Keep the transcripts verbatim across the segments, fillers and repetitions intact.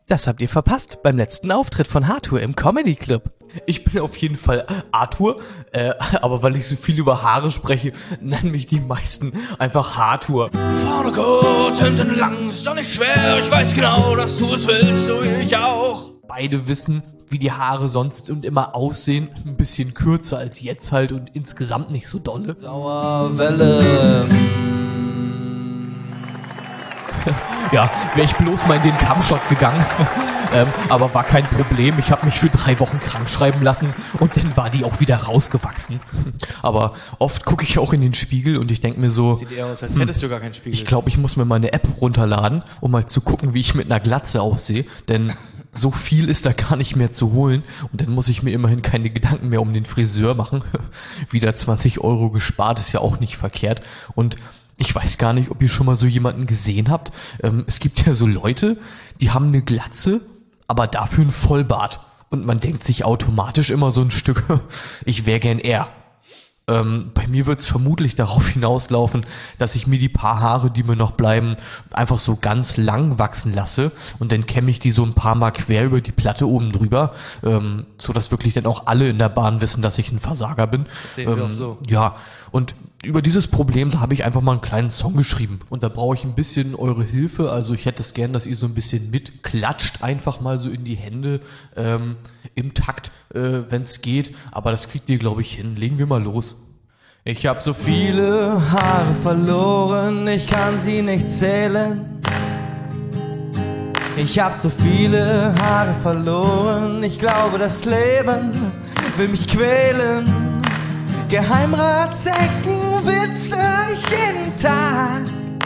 Das habt ihr verpasst beim letzten Auftritt von Arthur im Comedy Club. Ich bin auf jeden Fall Arthur, äh, aber weil ich so viel über Haare spreche, nennen mich die meisten einfach Arthur. Vorne kurz, hinten lang, ist doch nicht schwer, ich weiß genau, dass du es willst, so wie ich auch. Beide wissen, wie die Haare sonst und immer aussehen, ein bisschen kürzer als jetzt halt und insgesamt nicht so dolle. Dauerwelle. Ja, wäre ich bloß mal in den Kammshot gegangen, ähm, aber war kein Problem. Ich habe mich für drei Wochen krank schreiben lassen und dann war die auch wieder rausgewachsen. Aber oft gucke ich auch in den Spiegel und ich denke mir so, Sieht eher aus, als hättest du gar keinen Spiegel. Ich glaube, ich muss mir mal eine App runterladen, um mal zu gucken, wie ich mit einer Glatze aussehe, denn so viel ist da gar nicht mehr zu holen und dann muss ich mir immerhin keine Gedanken mehr um den Friseur machen. Wieder zwanzig Euro gespart, ist ja auch nicht verkehrt. Und ich weiß gar nicht, ob ihr schon mal so jemanden gesehen habt. Ähm, es gibt ja so Leute, die haben eine Glatze, aber dafür einen Vollbart. Und man denkt sich automatisch immer so ein Stück, ich wäre gern er. Ähm, bei mir wird es vermutlich darauf hinauslaufen, dass ich mir die paar Haare, die mir noch bleiben, einfach so ganz lang wachsen lasse und dann kämme ich die so ein paar Mal quer über die Platte oben drüber, ähm, so dass wirklich dann auch alle in der Bahn wissen, dass ich ein Versager bin. Das sehen wir auch so. Ja, und über dieses Problem, da habe ich einfach mal einen kleinen Song geschrieben und da brauche ich ein bisschen eure Hilfe, also ich hätte es gern, dass ihr so ein bisschen mitklatscht, einfach mal so in die Hände, ähm, im Takt, äh, wenn es geht, aber das kriegt ihr, glaube ich, hin. Legen wir mal los. Ich hab so viele Haare verloren, ich kann sie nicht zählen. Ich hab so viele Haare verloren, ich glaube, das Leben will mich quälen. Geheimratsecken witze ich jeden Tag.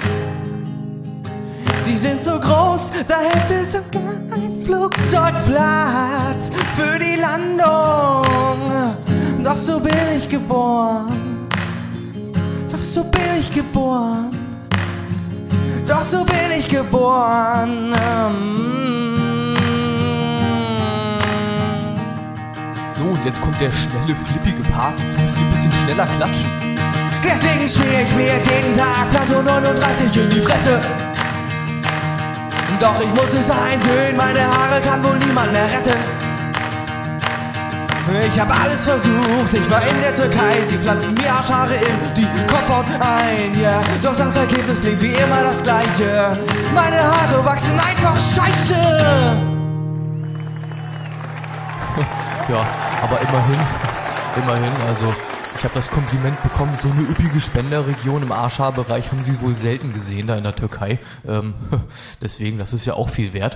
Sie sind so groß, da hätte sogar ein Flugzeug Platz für die Landung. Doch so bin ich geboren. Doch so bin ich geboren. Doch so bin ich geboren. So, und jetzt kommt der schnelle, flippige Part. Jetzt müsst ihr ein bisschen schneller klatschen. Deswegen schmier ich mir jetzt jeden Tag Plato neununddreißig in die Fresse. Doch ich muss es einsehen, meine Haare kann wohl niemand mehr retten. Ich hab alles versucht, ich war in der Türkei, sie pflanzten mir Arschhaare in die Kopfhaut ein, ja. Yeah. Doch das Ergebnis blieb wie immer das gleiche. Meine Haare wachsen einfach scheiße. Ja, aber immerhin, immerhin, also ich habe das Kompliment bekommen, so eine üppige Spenderregion im Arschhaarbereich haben sie wohl selten gesehen da in der Türkei. Ähm, deswegen, das ist ja auch viel wert.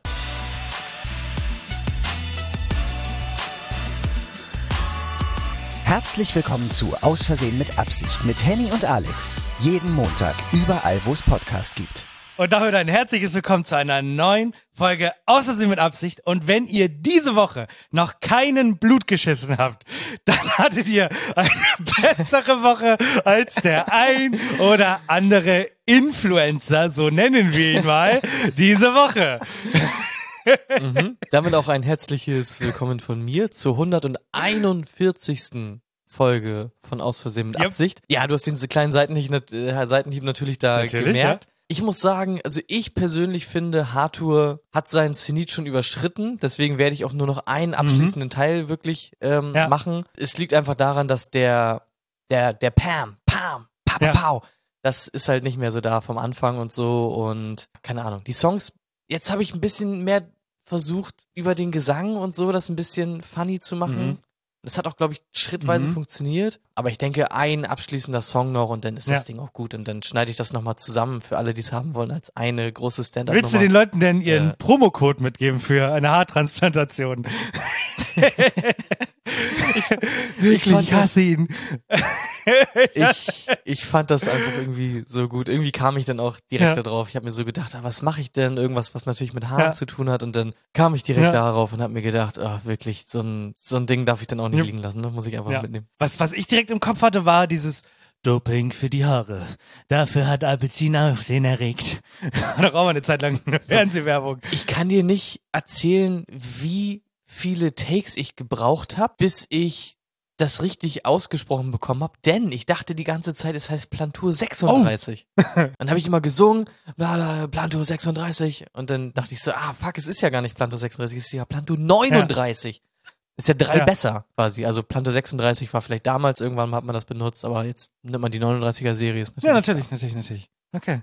Herzlich willkommen zu Aus Versehen mit Absicht mit Henny und Alex. Jeden Montag, überall wo es Podcast gibt. Und damit ein herzliches Willkommen zu einer neuen Folge Aus Versehen mit Absicht. Und wenn ihr diese Woche noch keinen Blut geschissen habt, dann hattet ihr eine bessere Woche als der ein oder andere Influencer, so nennen wir ihn mal, diese Woche. Mhm. Damit auch ein herzliches Willkommen von mir zur hunderteinundvierzigsten Folge von Aus Versehen mit Absicht. Yep. Ja, du hast den kleinen Seitenhieb, äh, Seitenhieb natürlich da natürlich, gemerkt. Ja. Ich muss sagen, also ich persönlich finde, Arthur hat seinen Zenit schon überschritten, deswegen werde ich auch nur noch einen abschließenden mhm. Teil wirklich ähm, ja. machen. Es liegt einfach daran, dass der, der, der Pam, Pam, Pam, ja. Pow, das ist halt nicht mehr so da vom Anfang und so und keine Ahnung. Die Songs, jetzt habe ich ein bisschen mehr versucht, über den Gesang und so das ein bisschen funny zu machen. Mhm. Das hat auch, glaube ich, schrittweise mhm. funktioniert. Aber ich denke, ein abschließender Song noch und dann ist ja. das Ding auch gut. Und dann schneide ich das nochmal zusammen für alle, die es haben wollen, als eine große Stand-up. Willst du den Leuten denn ihren äh, Promocode mitgeben für eine Haartransplantation? Wirklich, ich hasse ihn. ich, ich fand das einfach irgendwie so gut. Irgendwie kam ich dann auch direkt ja. da drauf. Ich habe mir so gedacht, ah, was mache ich denn? Irgendwas, was natürlich mit Haaren ja. zu tun hat. Und dann kam ich direkt ja. darauf und habe mir gedacht, oh, wirklich, so ein, so ein Ding darf ich dann auch nicht ja. liegen lassen. Ne? Muss ich einfach ja. mitnehmen. Was, was ich direkt im Kopf hatte, war dieses Doping für die Haare. Dafür hat Alpecin Aufsehen erregt. Doch auch mal eine Zeit lang eine Fernsehwerbung. Ich kann dir nicht erzählen, wie viele Takes ich gebraucht habe, bis ich das richtig ausgesprochen bekommen habe, denn ich dachte die ganze Zeit, es heißt Plantur sechsunddreißig. Oh. Dann habe ich immer gesungen, bla bla, Plantur sechsunddreißig und dann dachte ich so, ah fuck, es ist ja gar nicht Plantur sechsunddreißig, es ist ja Plantur neununddreißig. Ja. Ist ja drei ja. besser quasi. Also Plantur sechsunddreißig war vielleicht damals, irgendwann hat man das benutzt, aber jetzt nimmt man die neununddreißiger-Serie. Ja, natürlich, natürlich, natürlich. Okay.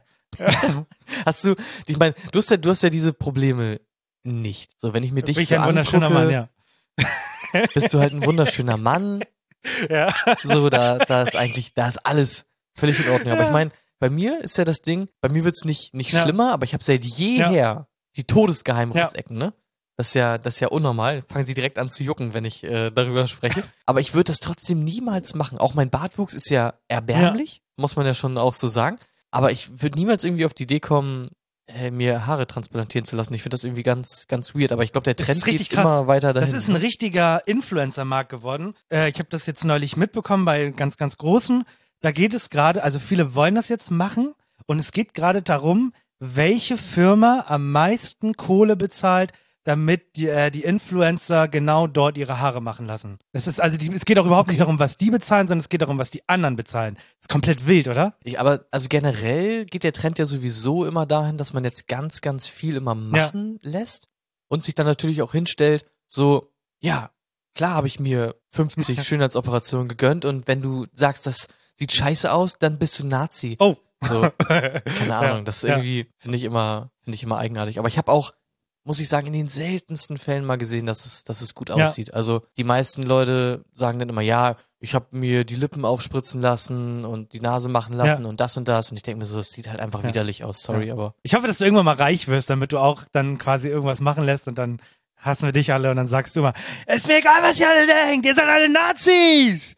Hast du, ich meine, du hast ja, du hast ja diese Probleme nicht. So, wenn ich mir dich Bin ich so ein wunderschöner angucke, Mann, ja. bist du halt ein wunderschöner Mann. Ja. So, da, da ist eigentlich, da ist alles völlig in Ordnung. Aber ich meine, bei mir ist ja das Ding, bei mir wird's nicht, nicht ja. schlimmer, aber ich habe seit jeher ja. die Todesgeheimratsecken, ja. ne? Das ist ja, das ist ja unnormal. Fangen sie direkt an zu jucken, wenn ich äh, darüber spreche. Aber ich würde das trotzdem niemals machen. Auch mein Bartwuchs ist ja erbärmlich, ja. muss man ja schon auch so sagen. Aber ich würde niemals irgendwie auf die Idee kommen, äh, mir Haare transplantieren zu lassen. Ich finde das irgendwie ganz, ganz weird. Aber ich glaube, der Trend geht krass. immer weiter dahin. Das ist ein richtiger Influencer-Markt geworden. Äh, ich habe das jetzt neulich mitbekommen bei ganz, ganz Großen. Da geht es gerade, also viele wollen das jetzt machen. Und es geht gerade darum, welche Firma am meisten Kohle bezahlt, damit die, äh, die Influencer genau dort ihre Haare machen lassen. Es ist also, die, es geht auch überhaupt nicht darum, was die bezahlen, sondern es geht darum, was die anderen bezahlen. Das ist komplett wild, oder? Ich, aber also generell geht der Trend ja sowieso immer dahin, dass man jetzt ganz, ganz viel immer machen ja. lässt und sich dann natürlich auch hinstellt, so, ja, klar habe ich mir fünfzig Schönheitsoperationen gegönnt und wenn du sagst, das sieht scheiße aus, dann bist du Nazi. Oh. So, keine Ahnung, ja, das ist irgendwie, ja. finde ich immer, finde ich immer eigenartig. Aber ich habe auch, muss ich sagen, in den seltensten Fällen mal gesehen, dass es, dass es gut ja. aussieht. Also die meisten Leute sagen dann immer, ja, ich habe mir die Lippen aufspritzen lassen und die Nase machen lassen ja. und das und das. Und ich denke mir so, das sieht halt einfach ja. widerlich aus, sorry, ja. aber. Ich hoffe, dass du irgendwann mal reich wirst, damit du auch dann quasi irgendwas machen lässt und dann hassen wir dich alle und dann sagst du immer, ist mir egal, was ihr alle denkt, ihr seid alle Nazis!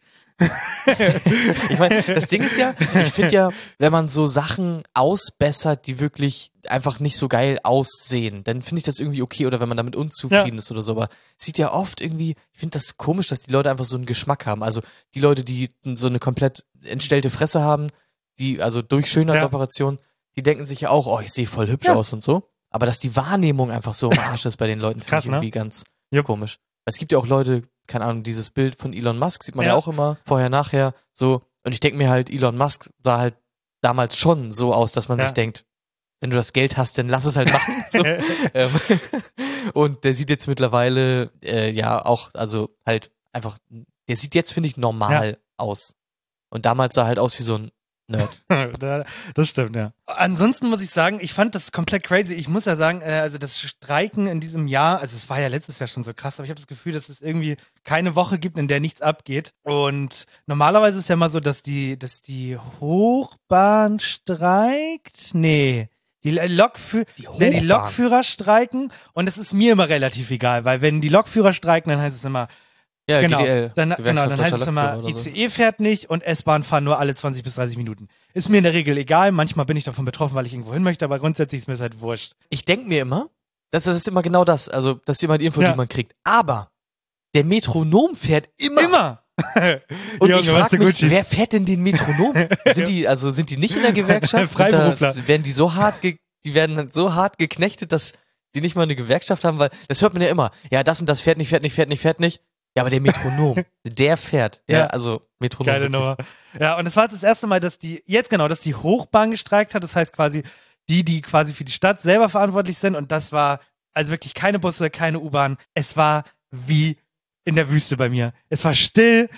Ich meine, das Ding ist ja, ich finde ja, wenn man so Sachen ausbessert, die wirklich einfach nicht so geil aussehen, dann finde ich das irgendwie okay oder wenn man damit unzufrieden ja. ist oder so, aber es sieht ja oft irgendwie, ich finde das komisch, dass die Leute einfach so einen Geschmack haben, also die Leute, die so eine komplett entstellte Fresse haben, die, also durch Schönheitsoperation, ja. die denken sich ja auch, oh, ich sehe voll hübsch ja. aus und so, aber dass die Wahrnehmung einfach so im Arsch ist bei den Leuten, finde ich irgendwie ne? ganz yep. komisch. Es gibt ja auch Leute, keine Ahnung, dieses Bild von Elon Musk sieht man ja, ja auch immer, vorher, nachher, so. Und ich denke mir halt, Elon Musk sah halt damals schon so aus, dass man ja. sich denkt, wenn du das Geld hast, dann lass es halt machen. So. ähm, und der sieht jetzt mittlerweile, äh, ja, auch, also halt einfach, der sieht jetzt, finde ich, normal ja. aus. Und damals sah er halt aus wie so ein Nerd. Das stimmt, ja. Ansonsten muss ich sagen, ich fand das komplett crazy. Ich muss ja sagen, also das Streiken in diesem Jahr, also es war ja letztes Jahr schon so krass, aber ich habe das Gefühl, dass es irgendwie keine Woche gibt, in der nichts abgeht. Und normalerweise ist ja immer so, dass die, dass die Hochbahn streikt. Nee. Die, Lokfü- die, nee, die Lokführer streiken und es ist mir immer relativ egal, weil wenn die Lokführer streiken, dann heißt es immer, ja, genau, G D L, dann, genau, dann heißt es immer, I C E fährt nicht und S-Bahn fahren nur alle zwanzig bis dreißig Minuten. Ist mir in der Regel egal, manchmal bin ich davon betroffen, weil ich irgendwo hin möchte, aber grundsätzlich ist mir das halt wurscht. Ich denke mir immer, das, das ist immer genau das, also das ist immer die Info, ja. die man kriegt. Aber der Metronom fährt immer. Immer! Und Junge, ich frage mich, wer fährt denn den Metronom? Sind die, also sind die nicht in der Gewerkschaft? Freiberufler. Da, werden die so hart, ge- die werden so hart geknechtet, dass die nicht mal eine Gewerkschaft haben, weil das hört man ja immer. Ja, das und das fährt nicht, fährt nicht, fährt nicht, fährt nicht. Ja, aber der Metronom, der fährt. Der, ja. Also Metronom. Geile Nummer. Ja, und es war jetzt das erste Mal, dass die, jetzt genau, dass die Hochbahn gestreikt hat. Das heißt quasi, die, die quasi für die Stadt selber verantwortlich sind. Und das war also wirklich keine Busse, keine U-Bahn. Es war wie in der Wüste bei mir. Es war still.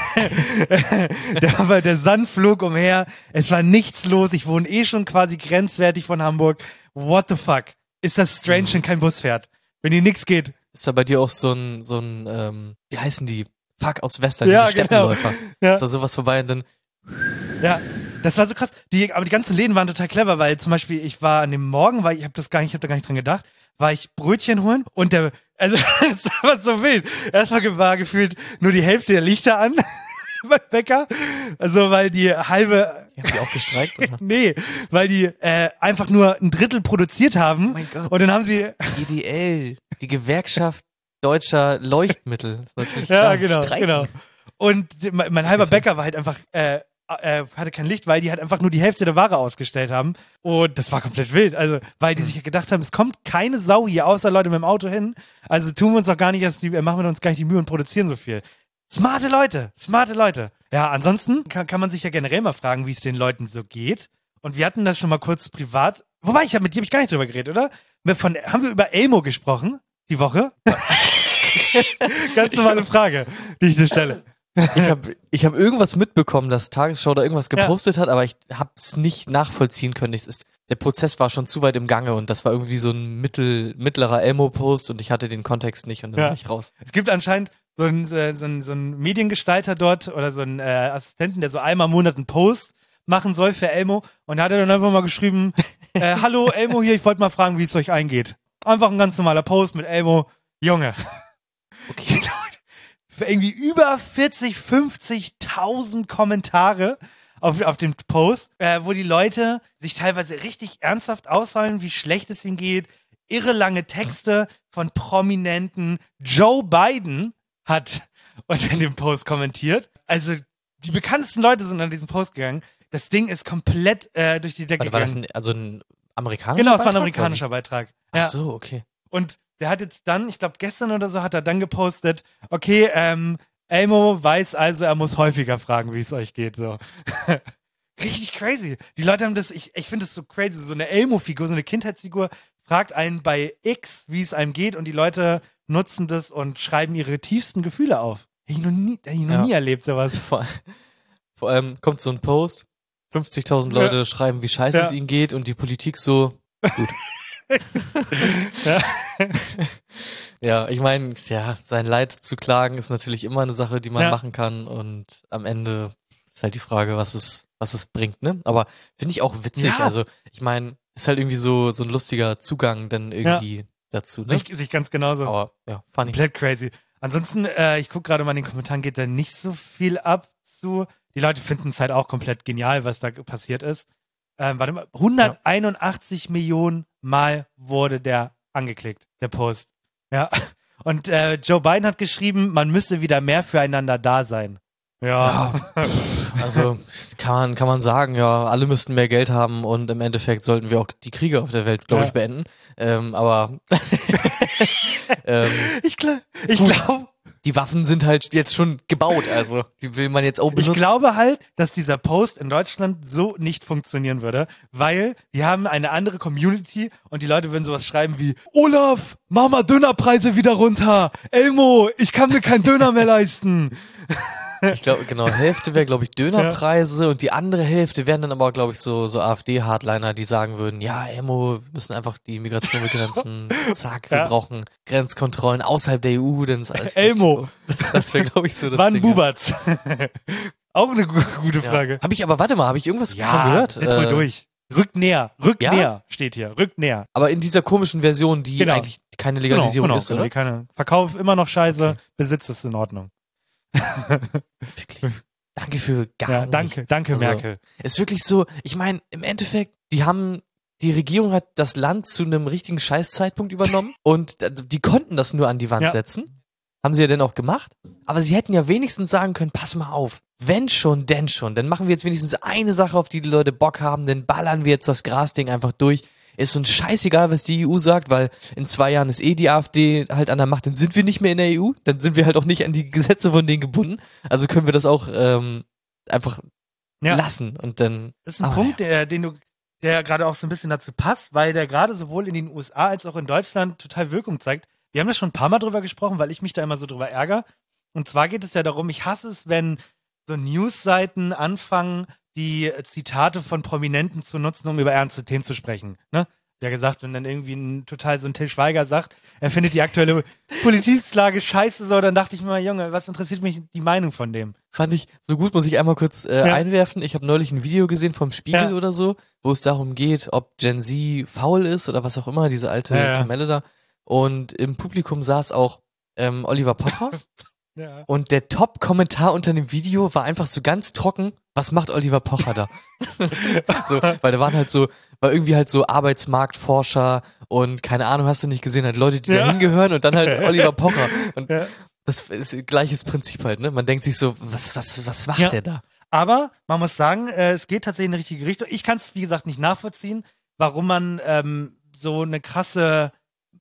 der, der Sand flog umher. Es war nichts los. Ich wohne eh schon quasi grenzwertig von Hamburg. What the fuck? Ist das strange, mhm. wenn kein Bus fährt? Wenn hier nichts geht. Ist da bei dir auch so ein, so ein, ähm, wie heißen die? Fuck aus Western, ja, diese Steppenläufer. Genau. Ja. Ist da sowas vorbei und dann. Ja, das war so krass. Die, aber die ganzen Läden waren total clever, weil zum Beispiel ich war an dem Morgen, weil ich habe das gar nicht, ich habe da gar nicht dran gedacht, war ich Brötchen holen und der, also das war so wild. Erstmal war gefühlt nur die Hälfte der Lichter an beim Bäcker, also weil die halbe. Die haben die auch gestreikt, oder? Nee, weil die äh, einfach nur ein Drittel produziert haben. Oh mein Gott. Und dann haben sie G D L, die Gewerkschaft deutscher Leuchtmittel. Das ist natürlich ja, klar, genau, streiken. genau. Und mein, mein halber Bäcker war halt einfach, äh, äh, hatte kein Licht, weil die halt einfach nur die Hälfte der Ware ausgestellt haben. Und das war komplett wild. Also, weil die sich gedacht haben, es kommt keine Sau hier, außer Leute mit dem Auto hin. Also tun wir uns doch gar nicht, erst die, machen wir uns gar nicht die Mühe und produzieren so viel. Smarte Leute, smarte Leute. Ja, ansonsten kann, kann man sich ja generell mal fragen, wie es den Leuten so geht. Und wir hatten das schon mal kurz privat. Wobei, ich hab, mit dir habe ich gar nicht drüber geredet, oder? Von, haben wir über Elmo gesprochen, die Woche? Ganz normale Frage, die ich dir stelle. Ich habe ich hab irgendwas mitbekommen, dass Tagesschau da irgendwas gepostet ja. hat, aber ich habe es nicht nachvollziehen können. Es ist, der Prozess war schon zu weit im Gange und das war irgendwie so ein mittel, mittlerer Elmo-Post und ich hatte den Kontext nicht und dann ja. war ich raus. Es gibt anscheinend so einen, so einen, so einen Mediengestalter dort oder so einen äh, Assistenten, der so einmal im Monat einen Post machen soll für Elmo und da hat er dann einfach mal geschrieben, äh, hallo Elmo hier, ich wollte mal fragen, wie es euch eingeht. Einfach ein ganz normaler Post mit Elmo. Junge. Okay. Für irgendwie über vierzig, fünfzigtausend Kommentare auf, auf dem Post, äh, wo die Leute sich teilweise richtig ernsthaft ausholen, wie schlecht es ihnen geht. Irre lange Texte von Prominenten. Joe Biden hat unter dem Post kommentiert. Also die bekanntesten Leute sind an diesen Post gegangen. Das Ding ist komplett äh, durch die Decke Warte, war gegangen. das ein, also ein amerikanischer Beitrag? Genau, es war ein amerikanischer Beitrag. Ja. Ach so, okay. Und der hat jetzt dann, ich glaube gestern oder so, hat er dann gepostet, okay, ähm, Elmo weiß also, er muss häufiger fragen, wie es euch geht, so. Richtig crazy. Die Leute haben das, ich, ich finde das so crazy, so eine Elmo-Figur, so eine Kindheitsfigur, fragt einen bei X, wie es einem geht und die Leute nutzen das und schreiben ihre tiefsten Gefühle auf. Hätte ich noch nie, hätte ich noch Ja. nie erlebt, sowas. Vor, vor allem kommt so ein Post, fünfzigtausend Leute Ja. schreiben, wie scheiße Ja. es ihnen geht und die Politik so, gut. Ja. Ja, ich meine, ja, sein Leid zu klagen ist natürlich immer eine Sache, die man Ja. machen kann und am Ende ist halt die Frage, was es, was es bringt, ne? Aber finde ich auch witzig, Ja. also ich meine, ist halt irgendwie so, so ein lustiger Zugang dann irgendwie dazu, ne? Sich, sich ganz genauso. Aber ja, funny. Komplett crazy. Ansonsten, äh, ich gucke gerade mal in den Kommentaren, geht da nicht so viel ab zu. Die Leute finden es halt auch komplett genial, was da passiert ist. Ähm, warte mal, hunderteinundachtzig Millionen Mal wurde der angeklickt, der Post. Ja. Und äh, Joe Biden hat geschrieben, man müsse wieder mehr füreinander da sein. Ja. Also kann man, kann man sagen, ja, alle müssten mehr Geld haben und im Endeffekt sollten wir auch die Kriege auf der Welt, glaube Ja. ich, beenden. Ähm, aber ähm, Ich, gl- ich glaube, die Waffen sind halt jetzt schon gebaut, also die will man jetzt auch benutzen. Ich glaube halt, dass dieser Post in Deutschland so nicht funktionieren würde, weil wir haben eine andere Community und die Leute würden sowas schreiben wie Olaf, mach mal Dönerpreise wieder runter. Elmo, ich kann mir keinen Döner mehr leisten. Ich glaube, genau, Hälfte wäre, glaube ich, Dönerpreise und die andere Hälfte wären dann aber, glaube ich, so, so AfD-Hardliner, die sagen würden, ja, Emo, wir müssen einfach die Migration begrenzen, zack, wir Ja. brauchen Grenzkontrollen außerhalb der E U, denn ist alles Elmo. Das, das wäre, glaube ich, so das Wann Ding. Bubert's? Auch eine gu- gute Ja. Frage. Habe ich aber, warte mal, habe ich irgendwas Ja, davon gehört? setz ruhig Äh, durch. Rückt näher, rückt Ja? näher, steht hier, rückt näher. Aber in dieser komischen Version, die Genau. eigentlich keine Legalisierung genau, ist, genau, oder? die keine. Verkauf immer noch scheiße, Okay. Besitz ist in Ordnung. Wirklich. Danke für gar Ja, nichts. danke, danke Also, Merkel. Ist wirklich so, ich meine, im Endeffekt, die haben, die Regierung hat das Land zu einem richtigen Scheißzeitpunkt übernommen und d- die konnten das nur an die Wand Ja. setzen. Haben sie ja dann auch gemacht. Aber sie hätten ja wenigstens sagen können, pass mal auf, wenn schon, denn schon, dann machen wir jetzt wenigstens eine Sache, auf die die Leute Bock haben, dann ballern wir jetzt das Grasding einfach durch. Ist uns scheißegal, was die E U sagt, weil in zwei Jahren ist eh die AfD halt an der Macht, dann sind wir nicht mehr in der E U, dann sind wir halt auch nicht an die Gesetze von denen gebunden. Also können wir das auch ähm, einfach Ja. lassen und dann. Das ist ein aber Punkt, der, den du, der gerade auch so ein bisschen dazu passt, weil der gerade sowohl in den U S A als auch in Deutschland total Wirkung zeigt. Wir haben da schon ein paar Mal drüber gesprochen, weil ich mich da immer so drüber ärgere. Und zwar geht es ja darum, ich hasse es, wenn so Newsseiten anfangen, die Zitate von Prominenten zu nutzen, um über ernste Themen zu sprechen. Ne? Ja gesagt, wenn dann irgendwie ein total so ein Till Schweiger sagt, er findet die aktuelle Politiklage scheiße, so, dann dachte ich mir mal, Junge, was interessiert mich die Meinung von dem? Fand ich so gut, muss ich einmal kurz äh, Ja. einwerfen. Ich habe neulich ein Video gesehen vom Spiegel Ja. oder so, wo es darum geht, ob Gen Z faul ist oder was auch immer, diese alte Ja, ja. Kamelle da. Und im Publikum saß auch ähm, Oliver Pocher. Ja. Und der Top-Kommentar unter dem Video war einfach so ganz trocken, was macht Oliver Pocher da? So, weil da waren halt so, war irgendwie halt so Arbeitsmarktforscher und keine Ahnung, hast du nicht gesehen, halt Leute, die Ja. da hingehören und dann halt Oliver Pocher. Und Ja. das ist gleiches Prinzip halt, ne? Man denkt sich so, was, was, was macht Ja. der da? Aber man muss sagen, äh, es geht tatsächlich in die richtige Richtung. Ich kann es, wie gesagt, nicht nachvollziehen, warum man ähm, so eine krasse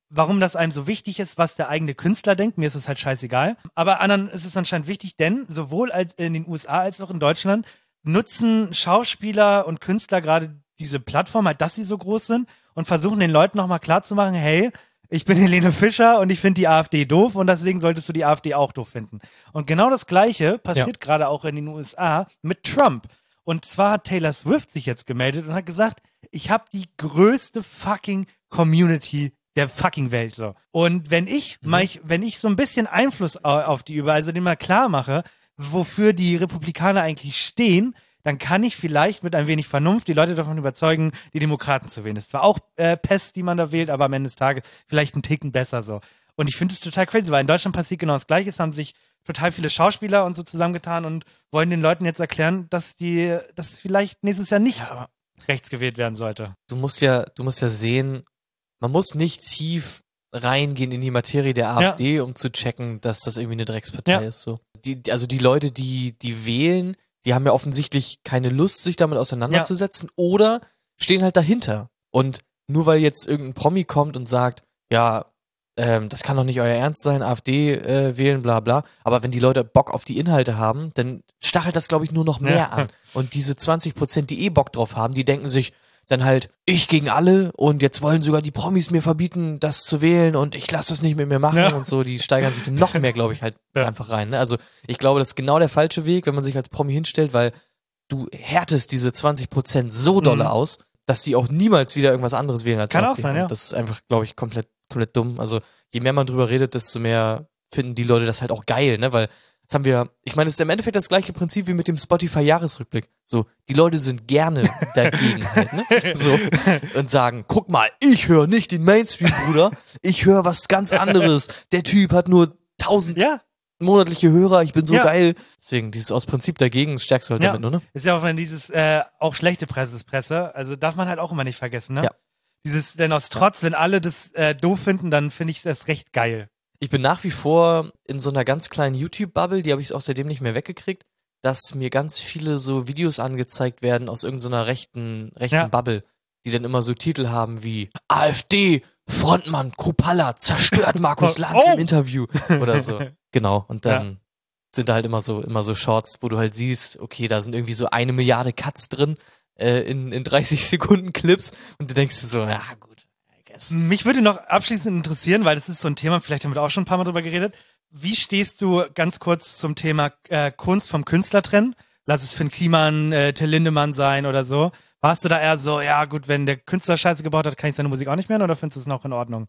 warum das einem so wichtig ist, was der eigene Künstler denkt. Mir ist es halt scheißegal. Aber anderen ist es anscheinend wichtig, denn sowohl als in den U S A als auch in Deutschland nutzen Schauspieler und Künstler gerade diese Plattform halt, dass sie so groß sind und versuchen den Leuten nochmal klarzumachen, hey, ich bin Helene Fischer und ich finde die AfD doof und deswegen solltest du die AfD auch doof finden. Und genau das Gleiche passiert ja. gerade auch in den U S A mit Trump. Und zwar hat Taylor Swift sich jetzt gemeldet und hat gesagt, ich habe die größte fucking Community der fucking Welt so. Und wenn ich, mhm. ich, wenn ich so ein bisschen Einfluss auf die über, also den mal klar mache, wofür die Republikaner eigentlich stehen, dann kann ich vielleicht mit ein wenig Vernunft die Leute davon überzeugen, die Demokraten zu wählen. Das ist zwar auch äh, Pest, die man da wählt, aber am Ende des Tages vielleicht einen Ticken besser so. Und ich finde es total crazy, weil in Deutschland passiert genau das Gleiche. Es haben sich total viele Schauspieler und so zusammengetan und wollen den Leuten jetzt erklären, dass die, dass vielleicht nächstes Jahr nicht ja, rechts gewählt werden sollte. Du musst ja, du musst ja sehen, man muss nicht tief reingehen in die Materie der AfD, ja. um zu checken, dass das irgendwie eine Dreckspartei ja. ist. So. Die, also die Leute, die, die wählen, die haben ja offensichtlich keine Lust, sich damit auseinanderzusetzen ja. oder stehen halt dahinter. Und nur weil jetzt irgendein Promi kommt und sagt, ja, ähm, das kann doch nicht euer Ernst sein, AfD äh, wählen, bla bla. Aber wenn die Leute Bock auf die Inhalte haben, dann stachelt das, glaube ich, nur noch mehr ja. an. Und diese zwanzig Prozent, die eh Bock drauf haben, die denken sich dann halt, ich gegen alle und jetzt wollen sogar die Promis mir verbieten, das zu wählen und ich lasse das nicht mit mir machen ja. und so. Die steigern sich noch mehr, glaube ich, halt ja. einfach rein. Ne? Also ich glaube, das ist genau der falsche Weg, wenn man sich als Promi hinstellt, weil du härtest diese zwanzig Prozent so dolle mhm. aus, dass die auch niemals wieder irgendwas anderes wählen als Kann AfD. auch sein, ja. Das ist einfach, glaube ich, komplett komplett dumm. Also je mehr man drüber redet, desto mehr finden die Leute das halt auch geil, ne? Weil das haben wir, ich meine, es ist im Endeffekt das gleiche Prinzip wie mit dem Spotify-Jahresrückblick. So, die Leute sind gerne dagegen halt, ne? So, und sagen, guck mal, ich höre nicht den Mainstream, Bruder. Ich höre was ganz anderes. Der Typ hat nur tausend ja. monatliche Hörer, ich bin so ja. geil. Deswegen, dieses aus Prinzip dagegen stärkst du halt ja. damit nur, ne? Ist ja auch, wenn dieses, äh, auch schlechte Presse ist Presse. Also darf man halt auch immer nicht vergessen, ne? Ja. Dieses, denn aus Trotz, wenn alle das äh, doof finden, dann finde ich das recht geil. Ich bin nach wie vor in so einer ganz kleinen YouTube-Bubble, die habe ich außerdem nicht mehr weggekriegt, dass mir ganz viele so Videos angezeigt werden aus irgendeiner rechten, rechten ja. Bubble, die dann immer so Titel haben wie AfD, Frontmann, Kruppalla, zerstört Markus Lanz oh. im Interview oder so. Genau, und dann ja. sind da halt immer so, immer so Shorts, wo du halt siehst, okay, da sind irgendwie so eine Milliarde Cuts drin, äh, in, in dreißig Sekunden Clips und du denkst dir so, ja gut. Mich würde noch abschließend interessieren, weil das ist so ein Thema, vielleicht haben wir da auch schon ein paar Mal drüber geredet. Wie stehst du ganz kurz zum Thema äh, Kunst vom Künstler trennen? Lass es Finn Kliman, äh, Till Lindemann sein oder so. Warst du da eher so, ja gut, wenn der Künstler Scheiße gebaut hat, kann ich seine Musik auch nicht mehr hören oder findest du es noch in Ordnung?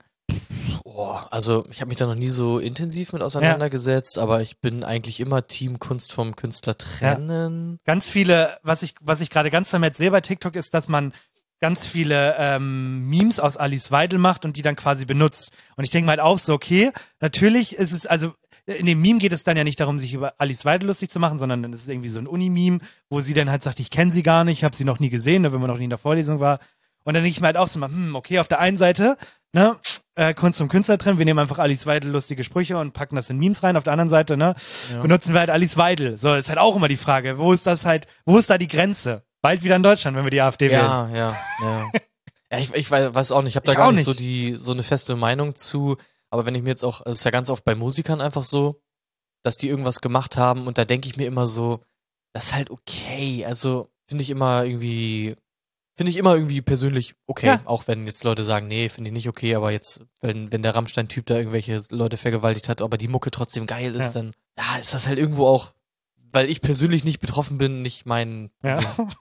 Oh, also ich habe mich da noch nie so intensiv mit auseinandergesetzt, ja. aber ich bin eigentlich immer Team Kunst vom Künstler trennen. Ja. Ganz viele, was ich, was ich gerade ganz vermehrt sehe bei TikTok ist, dass man ganz viele ähm, Memes aus Alice Weidel macht und die dann quasi benutzt. Und ich denke mal halt auch so, okay, natürlich ist es, also in dem Meme geht es dann ja nicht darum, sich über Alice Weidel lustig zu machen, sondern dann ist es irgendwie so ein Uni-Meme, wo sie dann halt sagt, ich kenne sie gar nicht, ich habe sie noch nie gesehen, ne, wenn man noch nie in der Vorlesung war. Und dann denke ich mir halt auch so, hm, okay, auf der einen Seite, ne, äh, Kunst zum Künstler trennen, wir nehmen einfach Alice Weidel lustige Sprüche und packen das in Memes rein. Auf der anderen Seite, ne, ja. benutzen wir halt Alice Weidel. So, ist halt auch immer die Frage, wo ist das halt, wo ist da die Grenze? Bald wieder in Deutschland, wenn wir die AfD wählen. Ja, ja, ja. ja ich, ich weiß auch nicht, ich habe da ich gar nicht, nicht so die so eine feste Meinung zu, aber wenn ich mir jetzt auch, es ist ja ganz oft bei Musikern einfach so, dass die irgendwas gemacht haben und da denke ich mir immer so, das ist halt okay, also finde ich immer irgendwie, finde ich immer irgendwie persönlich okay, ja. auch wenn jetzt Leute sagen, nee, finde ich nicht okay, aber jetzt, wenn wenn der Rammstein-Typ da irgendwelche Leute vergewaltigt hat, aber die Mucke trotzdem geil ist, ja. dann ja, ist das halt irgendwo auch, weil ich persönlich nicht betroffen bin, nicht mein... Ja.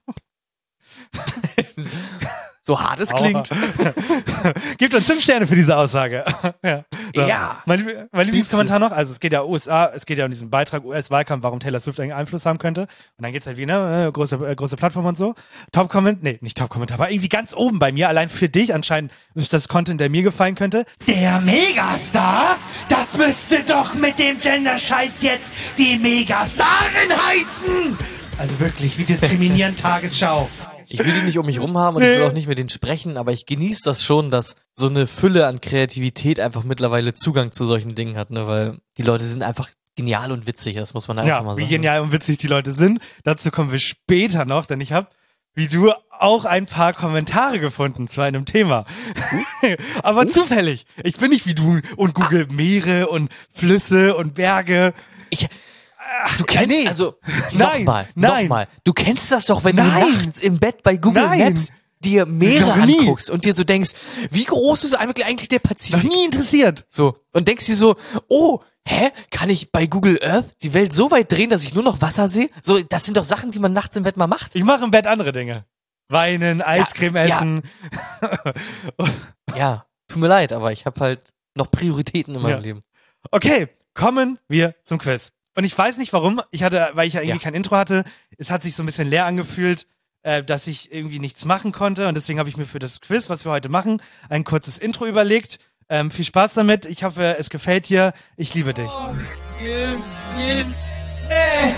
so hart es klingt. Gibt uns fünf Sterne für diese Aussage. ja. So. ja. Mein, mein Lieblingskommentar noch, also es geht ja U S A, es geht ja um diesen Beitrag U S-Wahlkampf, warum Taylor Swift einen Einfluss haben könnte. Und dann geht's halt wie, ne, große, äh, große Plattform und so. Top-Comment, nee, nicht Top-Kommentar, aber irgendwie ganz oben bei mir, allein für dich, anscheinend ist das Content, der mir gefallen könnte. Der Megastar? Das müsste doch mit dem Gender-Scheiß jetzt die Megastarin heißen! Also wirklich, wie diskriminierend Tagesschau. Ich will die nicht um mich rum haben und nee. ich will auch nicht mit denen sprechen, aber ich genieße das schon, dass so eine Fülle an Kreativität einfach mittlerweile Zugang zu solchen Dingen hat, ne, weil die Leute sind einfach genial und witzig, das muss man einfach ja, mal sagen. Wie genial und witzig die Leute sind, dazu kommen wir später noch, denn ich habe wie du auch ein paar Kommentare gefunden zu einem Thema. Aber uh. zufällig. Ich bin nicht wie du und Google Meere und Flüsse und Berge. Ich, du kennst, nee. also, nein, nochmal, nein. nochmal. Du kennst das doch, wenn nein. du nachts im Bett bei Google nein. Maps dir Meere Noch nie. anguckst und dir so denkst, wie groß ist eigentlich der Pazifik? Noch nie interessiert. So. Und denkst dir so, oh, hä? Kann ich bei Google Earth die Welt so weit drehen, dass ich nur noch Wasser sehe? So, das sind doch Sachen, die man nachts im Bett mal macht. Ich mache im Bett andere Dinge. Weinen, Eiscreme ja, essen. Ja. ja, tut mir leid, aber ich habe halt noch Prioritäten in meinem ja. Leben. Okay, kommen wir zum Quiz. Und ich weiß nicht warum, ich hatte, weil ich ja irgendwie Ja. kein Intro hatte, es hat sich so ein bisschen leer angefühlt, äh, dass ich irgendwie nichts machen konnte und deswegen habe ich mir für das Quiz, was wir heute machen, ein kurzes Intro überlegt. Ähm, viel Spaß damit, ich hoffe, es gefällt dir. Ich liebe dich. Oh, jetzt, äh.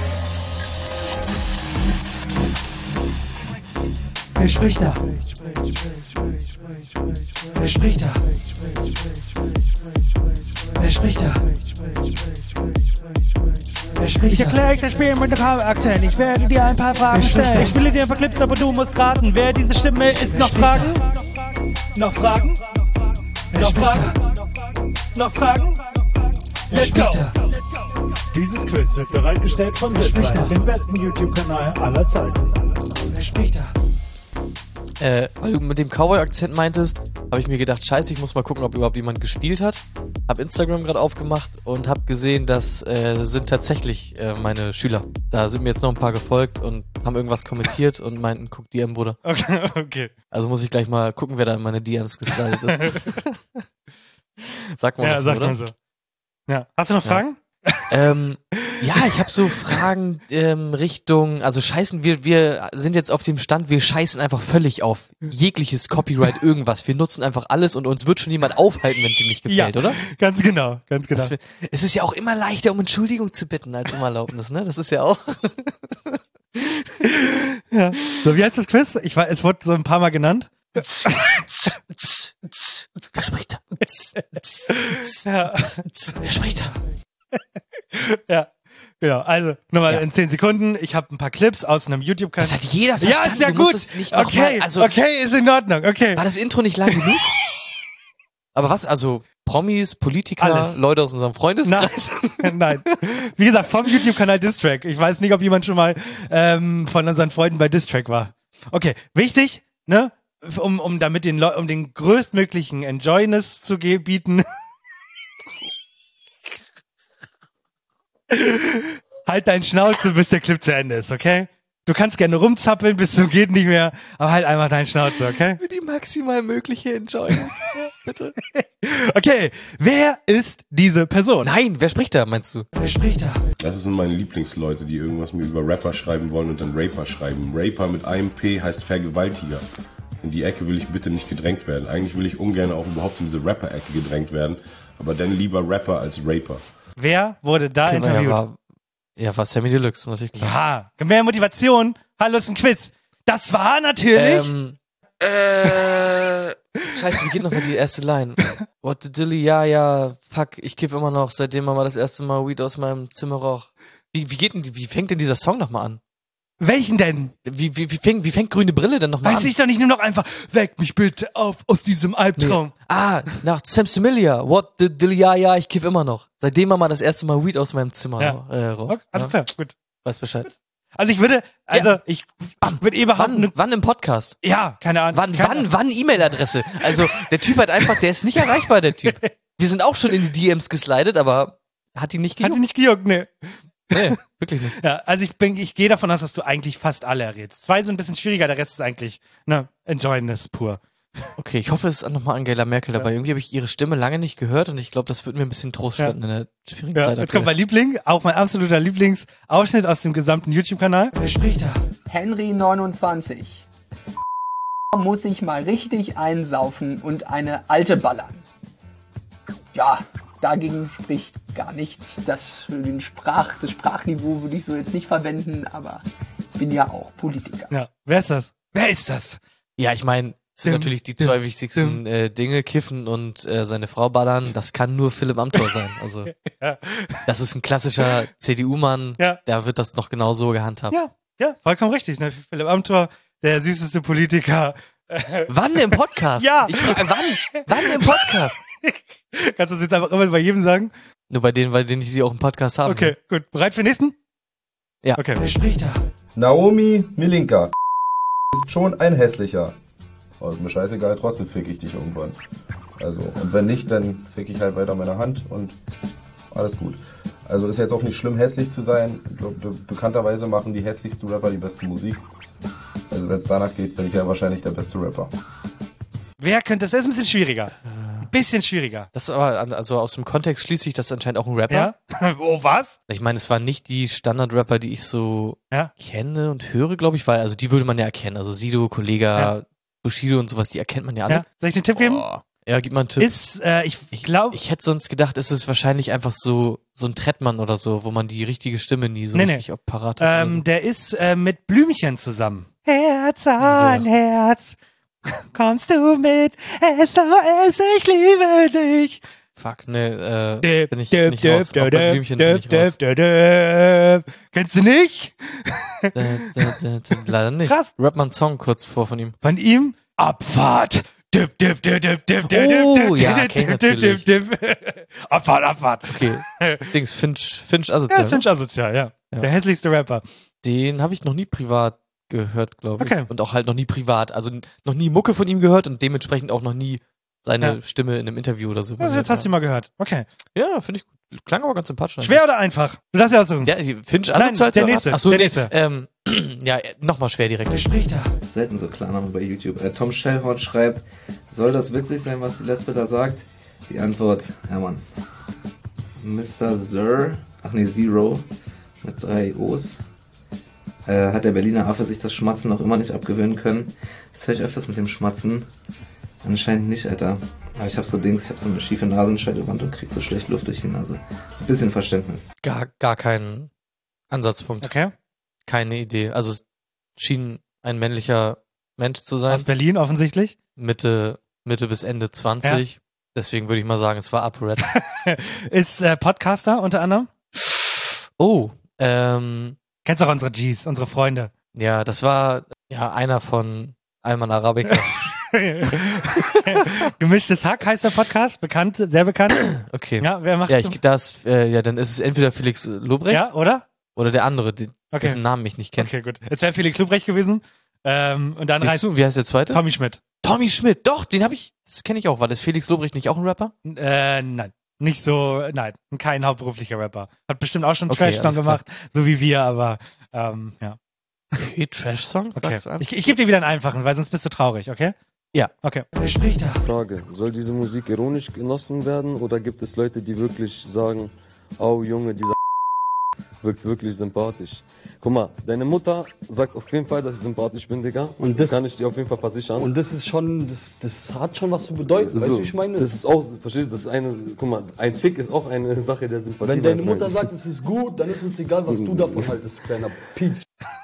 Wer spricht da? Wer spricht da? Wer spricht da? Wer spricht Ich erkläre euch das Spiel mit einem Akzent. Ich werde dir ein paar Fragen stellen. Ich will dir ein paar Clips, aber du musst raten, wer diese Stimme ist. Noch Fragen? Noch Fragen? Noch Fragen? Noch Fragen? Let's go! Dieses Quiz wird bereitgestellt von Wildfly, dem besten YouTube-Kanal aller Zeiten. Wer spricht da? Äh, weil du mit dem Cowboy-Akzent meintest, habe ich mir gedacht, scheiße, ich muss mal gucken, ob überhaupt jemand gespielt hat. Hab Instagram gerade aufgemacht und hab gesehen, das äh, sind tatsächlich äh, meine Schüler. Da sind mir jetzt noch ein paar gefolgt und haben irgendwas kommentiert und meinten, guck D M, Bruder. Okay, okay. Also muss ich gleich mal gucken, wer da in meine D Ms geslidet ist. Sag mal Ja, was, sag oder? mal so. Ja. Hast du noch Ja. Fragen? ähm, ja, ich habe so Fragen ähm, Richtung, also scheißen, wir wir sind jetzt auf dem Stand, wir scheißen einfach völlig auf jegliches Copyright, irgendwas. Wir nutzen einfach alles und uns wird schon jemand aufhalten, wenn es ihm nicht gefällt, Ja, oder? ganz genau, ganz genau. Das wir, es ist ja auch immer leichter, um Entschuldigung zu bitten, als um Erlaubnis, ne? Das ist ja auch. Ja. So, wie heißt das Quiz? Ich war, es wurde so ein paar Mal genannt. Wer spricht da? Ja. Wer spricht da? Ja, genau. Also, nochmal Ja. in zehn Sekunden. Ich habe ein paar Clips aus einem YouTube-Kanal. Das hat jeder Ja, verstanden. ist ja du musst gut. es nicht noch Okay, mal, also, okay, ist in Ordnung. Okay. war das Intro nicht lang genug? Aber was, also Promis, Politiker, Alles. Leute aus unserem Freundeskreis? Nein. Nein. Wie gesagt, vom YouTube-Kanal Distrack. Ich weiß nicht, ob jemand schon mal ähm, von unseren Freunden bei Distrack war. Okay, wichtig, ne? Um, um damit den Leu um den größtmöglichen Enjoyness zu ge- bieten. Halt deinen Schnauze, bis der Clip zu Ende ist, okay? Du kannst gerne rumzappeln, bis zum geht nicht mehr, aber halt einfach deinen Schnauze, okay? Für die maximal mögliche Enjoyment. Bitte. Okay, wer ist diese Person? Nein, wer spricht da, meinst du? Wer spricht da? Das sind meine Lieblingsleute, die irgendwas mir über Rapper schreiben wollen und dann Raper schreiben. Raper mit einem P heißt Vergewaltiger. In die Ecke will ich bitte nicht gedrängt werden. Eigentlich will ich ungern auch überhaupt in diese Rapper-Ecke gedrängt werden, aber dann lieber Rapper als Raper. Wer wurde da Okay, interviewt? Ja, war, ja, war Sammy Deluxe, natürlich klar. Ja, mehr Motivation. Hallo, ist ein Quiz. Das war natürlich. Ähm, äh, scheiße, wie geht nochmal die erste Line? What the dilly, ja, ja, fuck, ich kiff immer noch, seitdem Mama das erste Mal Weed aus meinem Zimmer rauch. Wie, wie geht denn, die- wie fängt denn dieser Song nochmal an? Welchen denn? Wie, wie, wie fängt, wie fängt Grüne Brille denn nochmal an? Weiß ich doch nicht nur noch einfach, weck mich bitte auf aus diesem Albtraum. Ah, nach Sam Similia. What the dilly, ja, ja, ich kiff immer noch. Seitdem Mama das erste Mal Weed aus meinem Zimmer Ja. äh, rauch. Okay, alles ja. klar, gut. Weiß Bescheid. Also ich würde, also Ja. ich würde eh behaupten, Wann, wann im Podcast? ja, keine Ahnung. Wann, keine wann, wann E-Mail-Adresse? Also, der Typ hat einfach, der ist nicht erreichbar, der Typ. Wir sind auch schon in die D Ms geslidet, aber hat ihn nicht Hat sie gejuckt. nicht gejuckt, ne. Nee, wirklich nicht. Ja, also ich bin, ich gehe davon aus, dass du eigentlich fast alle errätst. Zwei sind ein bisschen schwieriger, der Rest ist eigentlich, ne, Enjoyness pur. Okay, ich hoffe, es ist nochmal Angela Merkel dabei. Irgendwie habe ich ihre Stimme lange nicht gehört und ich glaube, das wird mir ein bisschen Trost Ja. spenden in der schwierigen Ja, Zeit. jetzt kommt mein Liebling, auch mein absoluter Lieblingsausschnitt aus dem gesamten YouTube-Kanal. Wer spricht da? Henry neunundzwanzig. Muss sich mal richtig einsaufen und eine alte ballern. Ja, dagegen spricht gar nichts. Das für den Sprach, das Sprachniveau würde ich so jetzt nicht verwenden, aber ich bin ja auch Politiker. Ja, wer ist das? Wer ist das? Ja, ich meine, das sind Dim, natürlich die dim, zwei wichtigsten äh, Dinge, Kiffen und äh, seine Frau ballern. Das kann nur Philipp Amthor sein. Also, Ja. das ist ein klassischer C D U-Mann. Ja. Da wird das noch genau so gehandhabt. Ja, ja, vollkommen richtig. Ne? Philipp Amthor, der süßeste Politiker. Wann im Podcast? Ja. Ich frage, wann? Wann im Podcast? Kannst du das jetzt einfach immer bei jedem sagen? Nur bei denen, weil denen ich sie auch im Podcast habe. Okay, gut. Bereit für den nächsten? Ja. Okay. Wer spricht da? Naomi Milinka ist schon ein hässlicher. Aber ist mir scheißegal, trotzdem fick ich dich irgendwann. Also, und wenn nicht, dann fick ich halt weiter meine Hand und alles gut. Also ist jetzt auch nicht schlimm, hässlich zu sein. Be be bekannterweise machen die hässlichsten Rapper die beste Musik. Also wenn es danach geht, bin ich ja wahrscheinlich der beste Rapper. Wer könnte das? Das ist ein bisschen schwieriger. Ein bisschen schwieriger. Das ist aber, also aus dem Kontext schließe ich, das ist anscheinend auch ein Rapper. Ja? Oh, was? Ich meine, es waren nicht die Standard-Rapper, die ich so Ja. kenne und höre, glaube ich, weil, also die würde man ja erkennen. Also Sido, Kollega, Ja. Bushido und sowas, die erkennt man ja alle. Ja. Soll ich den Tipp geben? Oh. Ja, gib mal einen Tipp. Ist, äh, ich Ich glaube... Ich hätte sonst gedacht, es ist wahrscheinlich einfach so so ein Trettmann oder so, wo man die richtige Stimme nie so Nee, richtig nee. auch parat hat. oder Ähm, so. der ist äh, mit Blümchen zusammen. Herz an Herz, kommst du mit, S O S, ich liebe dich. Fuck, ne, äh, Dip, bin ich dip, nicht raus. dip, Auch bei Blümchen bin ich dip, raus. dip, dip. Kennst du nicht? Da, da, da, da, leider nicht. Krass. Rap mal einen Song kurz vor von ihm. Von ihm? Abfahrt. Dip, dip, dip, dip, dip, dip, Oh, dip, ja, dip, kenn dip, dip, natürlich. dip, dip. Abfahrt, Abfahrt. Okay, Dings, Finch, Finch Ja, Asozial. das finde ich asozial, ja. Ja. Der hässlichste Rapper. Den habe ich noch nie privat gehört, glaube ich. Okay. Und auch halt noch nie privat. Also n- noch nie Mucke von ihm gehört und dementsprechend auch noch nie seine Ja. Stimme in einem Interview oder so. Also jetzt hast du ihn mal gehört. Okay. Ja, finde ich gut. Klang aber ganz sympathisch. Schwer oder einfach? Du darfst ja aussuchen. Ja, Finch Nein, Asozial. der nächste, Achso, der nee, nächste. Ähm, ja, nochmal schwer direkt. Wer spricht da? Selten so Klarnamen bei YouTube. Äh, Tom Shellhorn schreibt, soll das witzig sein, was die Lesbe da sagt? Die Antwort, ja Mann. Mister Zer, ach nee, Zero, mit drei O's, äh, hat der Berliner Affe sich das Schmatzen noch immer nicht abgewöhnen können. Das höre ich öfters mit dem Schmatzen. Anscheinend nicht, Alter. Aber ich hab so Dings, ich hab so eine schiefe Nasenscheidewand und krieg so schlecht Luft durch die Nase. Ein bisschen Verständnis. Gar, gar keinen Ansatzpunkt. Okay. Keine Idee. Also es schien ein männlicher Mensch zu sein. Aus Berlin offensichtlich. Mitte, Mitte bis Ende zwanzig. Deswegen würde ich mal sagen, es war ApoRed. Ist äh, Podcaster unter anderem. Oh, ähm, Kennst auch unsere Gs, unsere Freunde. ja, das war ja einer von Alman Arabica. Gemischtes Hack heißt der Podcast, bekannt, sehr bekannt. Okay. Ja, wer macht Ja, ich, das, äh, ja, dann ist es entweder Felix Lobrecht Ja, oder? oder der andere, den, Okay. dessen Namen ich nicht kenne. Okay, gut. Jetzt wäre Felix Lubrecht gewesen. Ähm, und dann Siehst reißt du, wie heißt der zweite? Tommy Schmidt. Tommy Schmidt. Doch, den habe ich, das kenne ich auch. War das Felix Lobrecht nicht auch ein Rapper? Äh, nein. Nicht so, nein. Kein hauptberuflicher Rapper. Hat bestimmt auch schon Okay, Trash-Song alles klar. gemacht, so wie wir, aber ähm, ja. Okay, Trash-Songs, Okay. sagst du einfach? Ich, ich gebe dir wieder einen einfachen, weil sonst bist du traurig, okay? Ja. Okay. Wer spricht da? Frage, soll diese Musik ironisch genossen werden oder gibt es Leute, die wirklich sagen, oh Junge, dieser wirkt wirklich sympathisch. Guck mal, deine Mutter sagt auf jeden Fall, dass ich sympathisch bin, Digga. Und das, das- kann ich dir auf jeden Fall versichern. Und das ist schon, das, das hat schon was zu bedeuten, weißt du, so, wie ich meine? das ist auch, verstehst du, das ist eine, guck mal, ein Fick ist auch eine Sache der Sympathie. Wenn deine mein Mutter Freund. sagt, es ist gut, dann ist uns egal, was du davon haltest, du kleiner Peach.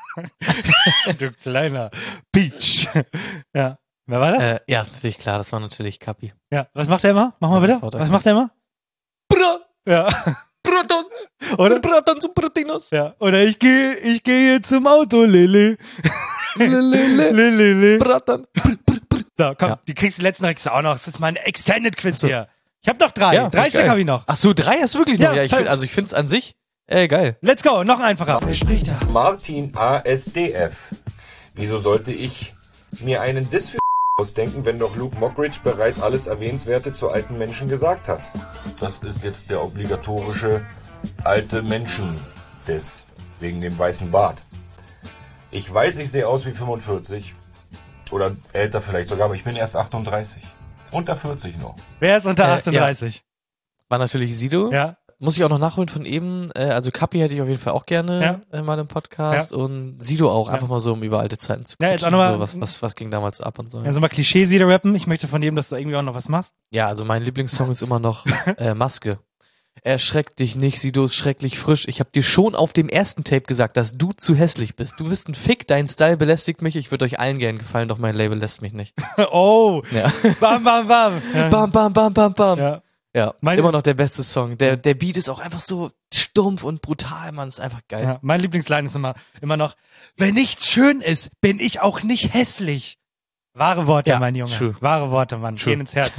Du kleiner Peach. Ja. Wer war das? Äh, ja, ist natürlich klar, das war natürlich Kapi. Ja. Was macht er immer? Mach mal bitte. Sofort Was erkannt. macht er immer? Bra, Ja. Bratons, Oder? Bratons und Bratinos. Ja. Oder ich gehe, ich gehe zum Auto, Lele. Lele, Lele. Bratan. So, komm, Ja. die kriegst du letzten kriegst du auch noch. Das ist mein Extended Quiz hier. Ich hab noch drei. Ja, drei voll Stück geil. habe ich noch. Ach so, drei hast du wirklich noch? Ja, Ja, ich toll. find, also ich finde es an sich, äh, geil. Let's go, noch einfacher. Wer spricht da? Martin A S D F. Wieso sollte ich mir einen Diss für ausdenken, wenn doch Luke Mockridge bereits alles Erwähnenswerte zu alten Menschen gesagt hat? Das ist jetzt der obligatorische alte Menschen-Diss wegen dem weißen Bart. Ich weiß, ich sehe aus wie fünfundvierzig oder älter vielleicht sogar, aber ich bin erst achtunddreißig. Unter vierzig noch. Wer ist unter Äh, achtunddreißig? War natürlich Sido. Ja. Muss ich auch noch nachholen von eben. Äh, also Kapi hätte ich auf jeden Fall auch gerne äh, mal im Podcast. Und Sido auch, einfach mal so, um über alte Zeiten zu Ja, jetzt quatschen. auch noch mal- so, was, was, was ging damals ab und so. Also mal Klischee-Sieder rappen. Ich möchte von dem, dass du irgendwie auch noch was machst. Ja, also mein Lieblingssong ist immer noch äh, Maske. Erschreck dich nicht, Sido ist schrecklich frisch. Ich habe dir schon auf dem ersten Tape gesagt, dass du zu hässlich bist. Du bist ein Fick, dein Style belästigt mich. Ich würde euch allen gern gefallen, doch mein Label lässt mich nicht. Oh. Ja. Bam, bam, bam. Ja. Bam, bam, bam, bam, bam. Ja. Ja, Mein- immer noch der beste Song. Der, der Beat ist auch einfach so stumpf und brutal, Mann. Ist einfach geil. Ja, mein Lieblingsline ist immer, immer noch, wenn nichts schön ist, bin ich auch nicht hässlich. Wahre Worte, Ja, mein Junge. true. Wahre Worte, Mann. True. Gehen ins Herz.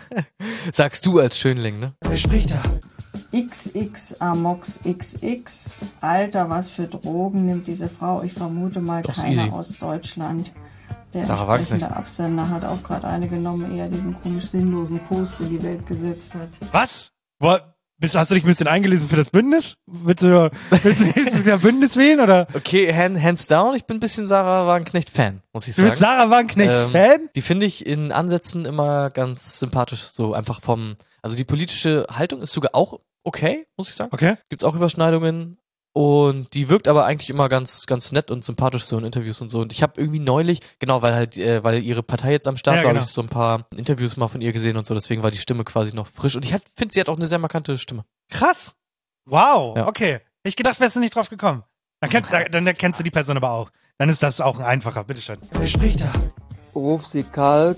Sagst du als Schönling, ne? Wer spricht da? X X Amox X X. Alter, was für Drogen nimmt diese Frau? Ich vermute mal Doch, ist keine easy. aus Deutschland. Der Sarah entsprechende Wagenknecht. Absender hat auch gerade eine genommen, eher diesen komisch sinnlosen Post in die Welt gesetzt hat. Was? Wo, bist, hast du dich ein bisschen eingelesen für das Bündnis? Willst du, willst du nächstes Jahr Bündnis wählen, oder? Okay, hand, hands down. Ich bin ein bisschen Sarah Wagenknecht-Fan, muss ich Du sagen. bist Sarah Wagenknecht-Fan? Ähm, die finde ich in Ansätzen immer ganz sympathisch, so einfach vom, also die politische Haltung ist sogar auch okay, muss ich sagen. Okay. Gibt's auch Überschneidungen. Und die wirkt aber eigentlich immer ganz, ganz nett und sympathisch so in Interviews und so. Und ich habe irgendwie neulich, genau, weil halt, äh, weil ihre Partei jetzt am Start Ja, war, genau. habe ich so ein paar Interviews mal von ihr gesehen und so. Deswegen war die Stimme quasi noch frisch. Und ich finde, sie hat auch eine sehr markante Stimme. Krass. Wow. Ja. Okay. Ich gedacht, wärst du nicht drauf gekommen. Dann kennst, dann kennst du die Person aber auch. Dann ist das auch einfacher. Bitteschön. Wer spricht da? Ruf sie kalt.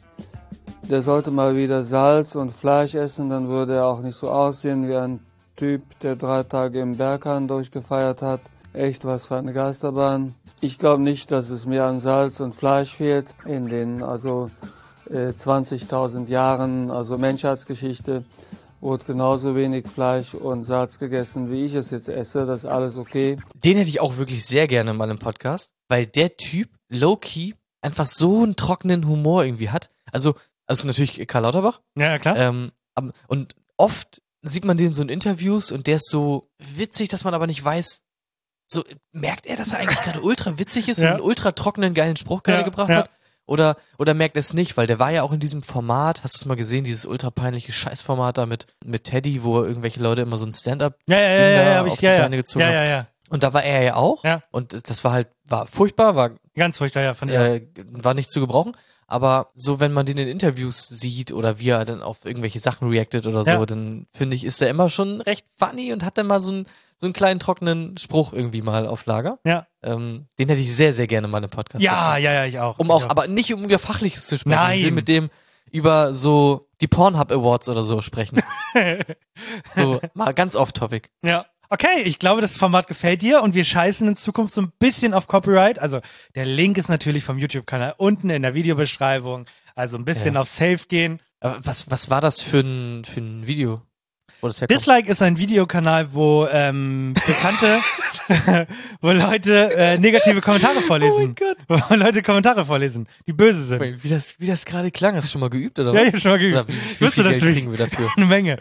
Der sollte mal wieder Salz und Fleisch essen, dann würde er auch nicht so aussehen wie ein Typ, der drei Tage im Berghahn durchgefeiert hat. Echt was für eine Geisterbahn. Ich glaube nicht, dass es mir an Salz und Fleisch fehlt. In den also äh, zwanzigtausend Jahren, also Menschheitsgeschichte, wurde genauso wenig Fleisch und Salz gegessen, wie ich es jetzt esse. Das ist alles okay. Den hätte ich auch wirklich sehr gerne mal im Podcast, weil der Typ low-key einfach so einen trockenen Humor irgendwie hat. Also, also natürlich Karl Lauterbach. Ja, klar. Ähm, ab- und oft sieht man den so in Interviews und der ist so witzig, dass man aber nicht weiß, so merkt er, dass er eigentlich gerade ultra witzig ist Ja. und einen ultra trockenen, geilen Spruch gerade Ja, gebracht ja. hat? Oder, oder merkt er es nicht, weil der war ja auch in diesem Format, hast du es mal gesehen, dieses ultra peinliche Scheißformat da mit, mit Teddy, wo irgendwelche Leute immer so ein Stand-up Ja, ja, ja, Ding ja, da ja, hab ich, auf die ja, ja. Beine gezogen Ja, haben. ja, ja. Und da war er ja auch. Ja. Und das war halt, war furchtbar, war Ganz furchtbar, ja, von dir. äh, war nicht zu gebrauchen. Aber so, wenn man den in Interviews sieht oder wie er dann auf irgendwelche Sachen reactet oder so, Ja. dann finde ich, ist er immer schon recht funny und hat dann mal so einen, so einen kleinen trockenen Spruch irgendwie mal auf Lager. Ja. Ähm, den hätte ich sehr, sehr gerne mal im Podcast. Ja, dazu. ja, ja, ich auch. Um Ich auch, aber nicht um über Fachliches zu sprechen. Nein. Ich will mit dem über so die Pornhub Awards oder so sprechen. So, mal ganz off-topic. Ja. Okay, ich glaube, das Format gefällt dir und wir scheißen in Zukunft so ein bisschen auf Copyright. Also der Link ist natürlich vom YouTube-Kanal unten in der Videobeschreibung. Also ein bisschen Ja. auf Safe gehen. Aber was, was war das für ein, für ein Video? Wo das herkommt? Dislike ist ein Videokanal, wo ähm, Bekannte, wo Leute äh, negative Kommentare vorlesen. Oh mein Wo Leute Kommentare vorlesen, die böse sind. Wie das, wie das gerade klang, hast du schon mal geübt, oder Ja, was? ich hab schon mal geübt. Oder wie, Ich wie wusste, viel dass Geld du- kriegen wir dafür? Eine Menge.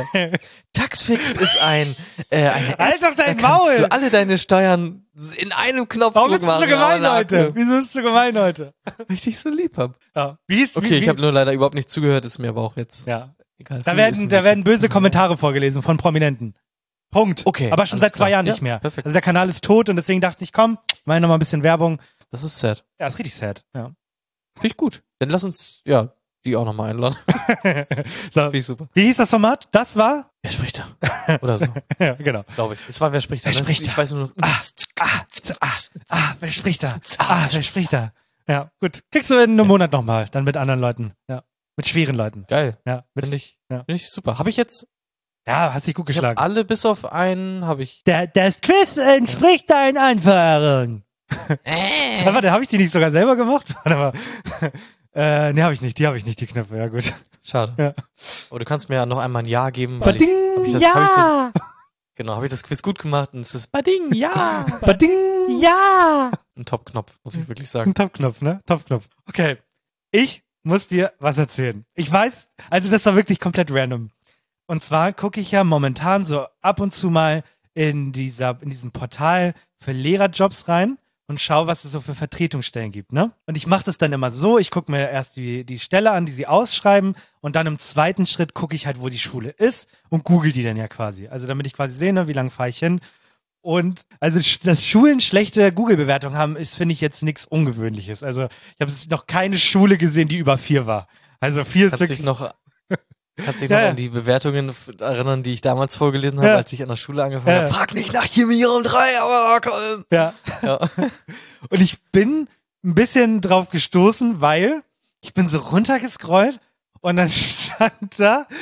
Taxfix ist ein, äh, eine Halt doch dein da kannst Maul! du alle deine Steuern in einem Knopfdruck Warum bist du so machen. gemein aber heute? Akku. Wieso bist du gemein heute? Weil ich dich so lieb hab. Ja. Wie hieß, Okay, wie, ich habe nur leider überhaupt nicht zugehört, ist mir aber auch jetzt Ja. egal. Da Sie ist werden, ein da Mädchen. werden böse Kommentare vorgelesen von Prominenten. Punkt. Okay, Aber schon alles seit zwei klar. Jahren Ja, nicht mehr. perfekt. Also der Kanal ist tot und deswegen dachte ich, komm, mach noch mal ein bisschen Werbung. Das ist sad. Ja, ist richtig sad. Ja. Finde ich gut. Dann lass uns, ja, die auch nochmal einladen. So. Finde ich super. Wie hieß das Format? Das war? Wer spricht da? Oder so, Ja, genau. glaube ich. Es war Wer spricht da? Wer ne? spricht Ich da? weiß nur noch. Ah, ah, ah, ah, wer spricht da? Ah, wer spricht da? Ja, gut. Kriegst du in einem Monat nochmal, dann mit anderen Leuten. Ja. Mit schweren Leuten. Geil. Ja, mit, Finde ich, Ja. finde ich super. Habe ich jetzt, ja hast dich gut ich hab geschlagen. alle bis auf einen, habe ich. Der, das Quiz entspricht deinen Anforderungen. Äh. Ja, warte, habe ich die nicht sogar selber gemacht? Warte mal. Äh, nee, habe ich nicht. Die habe ich nicht, die Knöpfe. Ja, gut. Schade. Ja. Aber du kannst mir ja noch einmal ein Ja geben, weil ich, Bading, hab ich das, ja! hab ich das, genau, habe ich das Quiz gut gemacht und es ist Bading, ja! Bading, ja! Ein Top-Knopf, muss ich wirklich sagen. Ein Topknopf, ne? Topknopf. Okay. Ich muss dir was erzählen. Ich weiß, also das war wirklich komplett random. Und zwar gucke ich ja momentan so ab und zu mal in dieser, in diesem Portal für Lehrerjobs rein und schaue, was es so für Vertretungsstellen gibt, ne? Und ich mache das dann immer so, ich gucke mir erst die, die Stelle an, die sie ausschreiben und dann im zweiten Schritt gucke ich halt, wo die Schule ist und google die dann ja quasi. Also damit ich quasi sehe, ne, wie lange fahre ich hin. Und also, dass Schulen schlechte Google-Bewertungen haben, ist, finde ich, jetzt nichts Ungewöhnliches. Also ich habe noch keine Schule gesehen, die über vier war. Also vier ist Kannst wirklich... dich noch, kannst dich Ja, noch ja. an die Bewertungen f- erinnern, die ich damals vorgelesen habe, Ja. als ich an der Schule angefangen Ja. habe? Frag nicht nach Chemie Raum drei, aber Ja. ja. Und ich bin ein bisschen drauf gestoßen, weil ich bin so runtergescrollt und dann stand da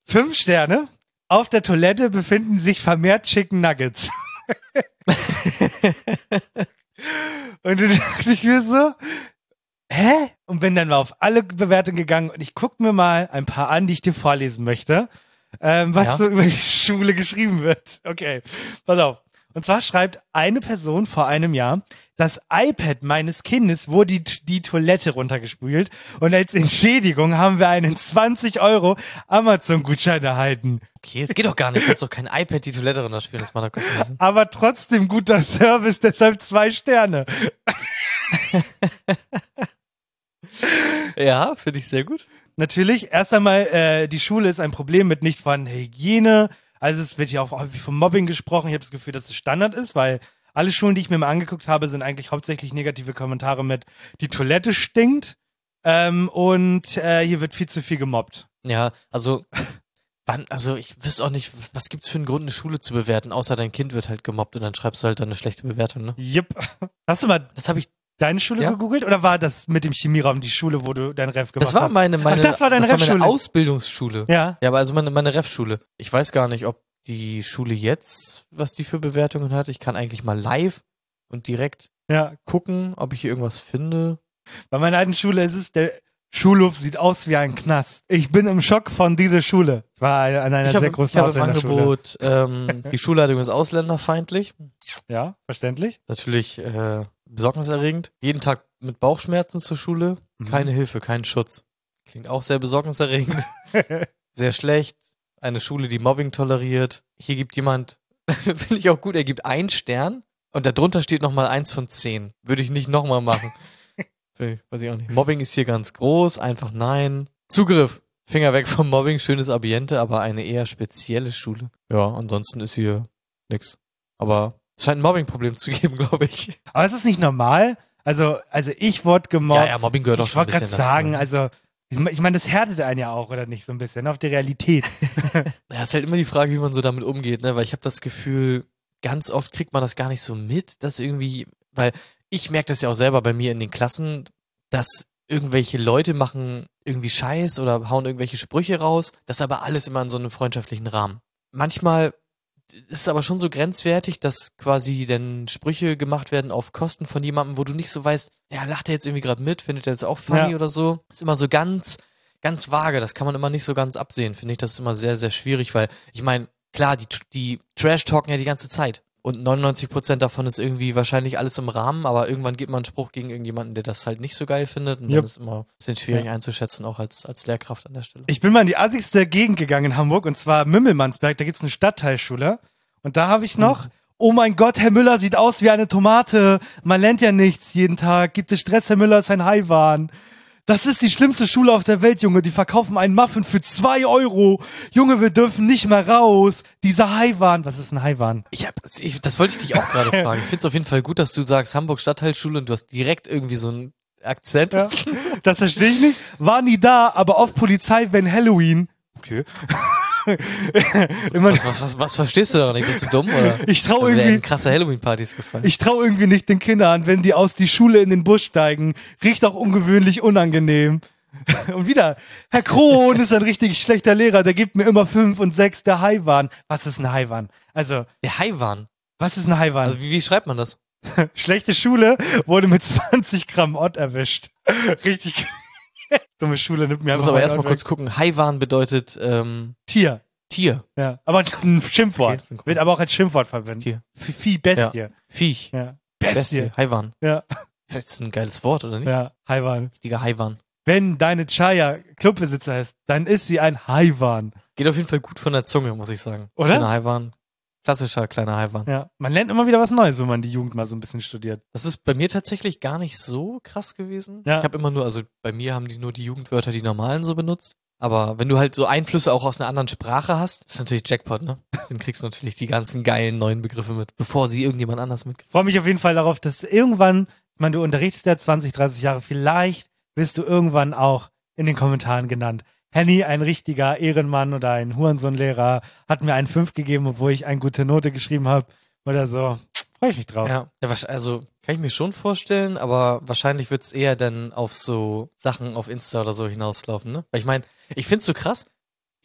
Fünf Sterne. Auf der Toilette befinden sich vermehrt Chicken Nuggets. Und dann dachte ich mir so, hä? Und bin dann mal auf alle Bewertungen gegangen und ich gucke mir mal ein paar an, die ich dir vorlesen möchte, ähm, was Ja. so über die Schule geschrieben wird. Okay, pass auf. Und zwar schreibt eine Person vor einem Jahr, das iPad meines Kindes wurde die, die Toilette runtergespült und als Entschädigung haben wir einen zwanzig Euro Amazon-Gutschein erhalten. Okay, es geht doch gar nicht. Du kannst doch kein iPad die Toilette runterspielen, das macht doch keinen Sinn. Aber trotzdem guter Service, deshalb zwei Sterne. Ja, finde ich sehr gut. Natürlich, erst einmal, äh, die Schule ist ein Problem mit nicht vorhandener Hygiene. Also es wird ja auch häufig vom Mobbing gesprochen. Ich habe das Gefühl, dass es Standard ist, weil alle Schulen, die ich mir mal angeguckt habe, sind eigentlich hauptsächlich negative Kommentare mit die Toilette stinkt ähm, und äh, hier wird viel zu viel gemobbt. Ja, also wann, also ich wüsste auch nicht, was gibt's für einen Grund, eine Schule zu bewerten, außer dein Kind wird halt gemobbt und dann schreibst du halt dann eine schlechte Bewertung, ne? Jupp. Hast du mal Das habe ich deine Schule Ja. gegoogelt oder war das mit dem Chemieraum die Schule, wo du dein Ref gemacht Das war hast? meine, meine, Ach, das war deine das war meine Refschule. Ausbildungsschule. Ja. Ja, aber also meine, meine Refschule. Ich weiß gar nicht, ob die Schule jetzt, was die für Bewertungen hat. Ich kann eigentlich mal live und direkt Ja. gucken, ob ich hier irgendwas finde. Bei meiner alten Schule ist es, der Schulhof sieht aus wie ein Knast. Ich bin im Schock von dieser Schule. Ich war an einer Ich sehr habe großen ich hab im Ausländerschule. Angebot, ähm, die Schulleitung ist ausländerfeindlich. Ja, verständlich. Natürlich äh, besorgniserregend. Jeden Tag mit Bauchschmerzen zur Schule. Mhm. Keine Hilfe, kein Schutz. Klingt auch sehr besorgniserregend. Sehr schlecht. Eine Schule, die Mobbing toleriert. Hier gibt jemand, finde ich auch gut, er gibt einen Stern und darunter steht nochmal eins von zehn. Würde ich nicht nochmal machen. Weiß ich auch nicht. Mobbing ist hier ganz groß, einfach nein. Zugriff. Finger weg vom Mobbing, schönes Ambiente, aber eine eher spezielle Schule. Ja, ansonsten ist hier nix. Aber es scheint ein Mobbing-Problem zu geben, glaube ich. Aber ist das nicht normal? Also, also ich wurde gemobbt. Ja, ja, Mobbing gehört auch ich schon ein wollte bisschen gerade sagen, dazu. also ich meine, ich mein, das härtet einen ja auch, oder nicht, so ein bisschen, auf die Realität. Ja, ist halt immer die Frage, wie man so damit umgeht, ne? Weil ich habe das Gefühl, ganz oft kriegt man das gar nicht so mit, dass irgendwie, weil ich merke das ja auch selber bei mir in den Klassen, dass irgendwelche Leute machen irgendwie Scheiß oder hauen irgendwelche Sprüche raus, das aber alles immer in so einem freundschaftlichen Rahmen. Manchmal ist es aber schon so grenzwertig, dass quasi dann Sprüche gemacht werden auf Kosten von jemandem, wo du nicht so weißt, ja, lacht er jetzt irgendwie gerade mit, findet er jetzt auch funny Ja. oder so. Ist immer so ganz, ganz vage, das kann man immer nicht so ganz absehen, finde ich. Das ist immer sehr, sehr schwierig, weil ich meine, klar, die, die Trash-talken ja die ganze Zeit. Und neunundneunzig Prozent davon ist irgendwie wahrscheinlich alles im Rahmen, aber irgendwann gibt man einen Spruch gegen irgendjemanden, der das halt nicht so geil findet. Und Jupp. dann ist immer ein bisschen schwierig Ja. einzuschätzen, auch als, als Lehrkraft an der Stelle. Ich bin mal in die assigste Gegend gegangen in Hamburg, und zwar Mümmelmannsberg, da gibt's eine Stadtteilschule. Und da habe ich noch, oh mein Gott, Herr Müller sieht aus wie eine Tomate. Man lernt ja nichts jeden Tag. Gibt es Stress, Herr Müller ist ein Haiwan. Das ist die schlimmste Schule auf der Welt, Junge. Die verkaufen einen Muffin für zwei Euro. Junge, wir dürfen nicht mehr raus. Dieser Haiwan. Was ist ein Haiwan? Ich hab, ich, das wollte ich dich auch gerade fragen. Ich finde es auf jeden Fall gut, dass du sagst Hamburg Stadtteilschule und du hast direkt irgendwie so einen Akzent. Ja, das verstehe ich nicht. War nie da, aber oft Polizei, wenn Halloween. Okay. Immer, Was, was, was, was verstehst du da nicht? Bist du dumm, oder? Ich trau Da werden irgendwie- krasse Halloween-Partys gefallen. Ich traue irgendwie nicht den Kindern, wenn die aus die Schule in den Bus steigen. Riecht auch ungewöhnlich unangenehm. Und wieder, Herr Krohn ist ein richtig schlechter Lehrer, der gibt mir immer fünf und sechs, der Haiwan. Was ist ein Haiwan? Also, Der Haiwan. was ist ein Haiwan? Also wie, wie schreibt man das? Schlechte Schule wurde mit zwanzig Gramm Ott erwischt. Richtig dumme Schule nimmt mir Ich muss einfach aber mal erstmal Ott kurz weg. gucken. Haiwan bedeutet ähm, Tier. Tier. Ja, aber ein Schimpfwort. Okay, synchron. Wird aber auch als Schimpfwort verwendet. Tier. Vieh, Vieh, Bestie. Ja. Viech. Ja. Bestie. Haiwan. Ja. Das ist ein geiles Wort, oder nicht? Ja, Haiwan. Richtiger Haiwan. Wenn deine Chaya Clubbesitzer ist, dann ist sie ein Haiwan. Geht auf jeden Fall gut von der Zunge, muss ich sagen. Oder? Schöner Haiwan. Klassischer kleiner Haiwan. Ja, man lernt immer wieder was Neues, wenn man die Jugend mal so ein bisschen studiert. Das ist bei mir tatsächlich gar nicht so krass gewesen. Ja. Ich habe immer nur, also bei mir haben die nur die Jugendwörter, die normalen so benutzt. Aber wenn du halt so Einflüsse auch aus einer anderen Sprache hast, ist natürlich Jackpot, ne? Dann kriegst du natürlich die ganzen geilen neuen Begriffe mit, bevor sie irgendjemand anders mitkriegt. Ich freue mich auf jeden Fall darauf, dass irgendwann, ich meine, du unterrichtest ja zwanzig, dreißig Jahre, vielleicht wirst du irgendwann auch in den Kommentaren genannt. Henny, ein richtiger Ehrenmann oder ein Hurensohn-Lehrer, hat mir einen fünf gegeben, obwohl ich eine gute Note geschrieben habe oder so. Freue ich mich drauf. Ja, ja, wahrsch- also kann ich mir schon vorstellen, aber wahrscheinlich wird's eher dann auf so Sachen auf Insta oder so hinauslaufen, ne? Weil ich meine, ich find's so krass,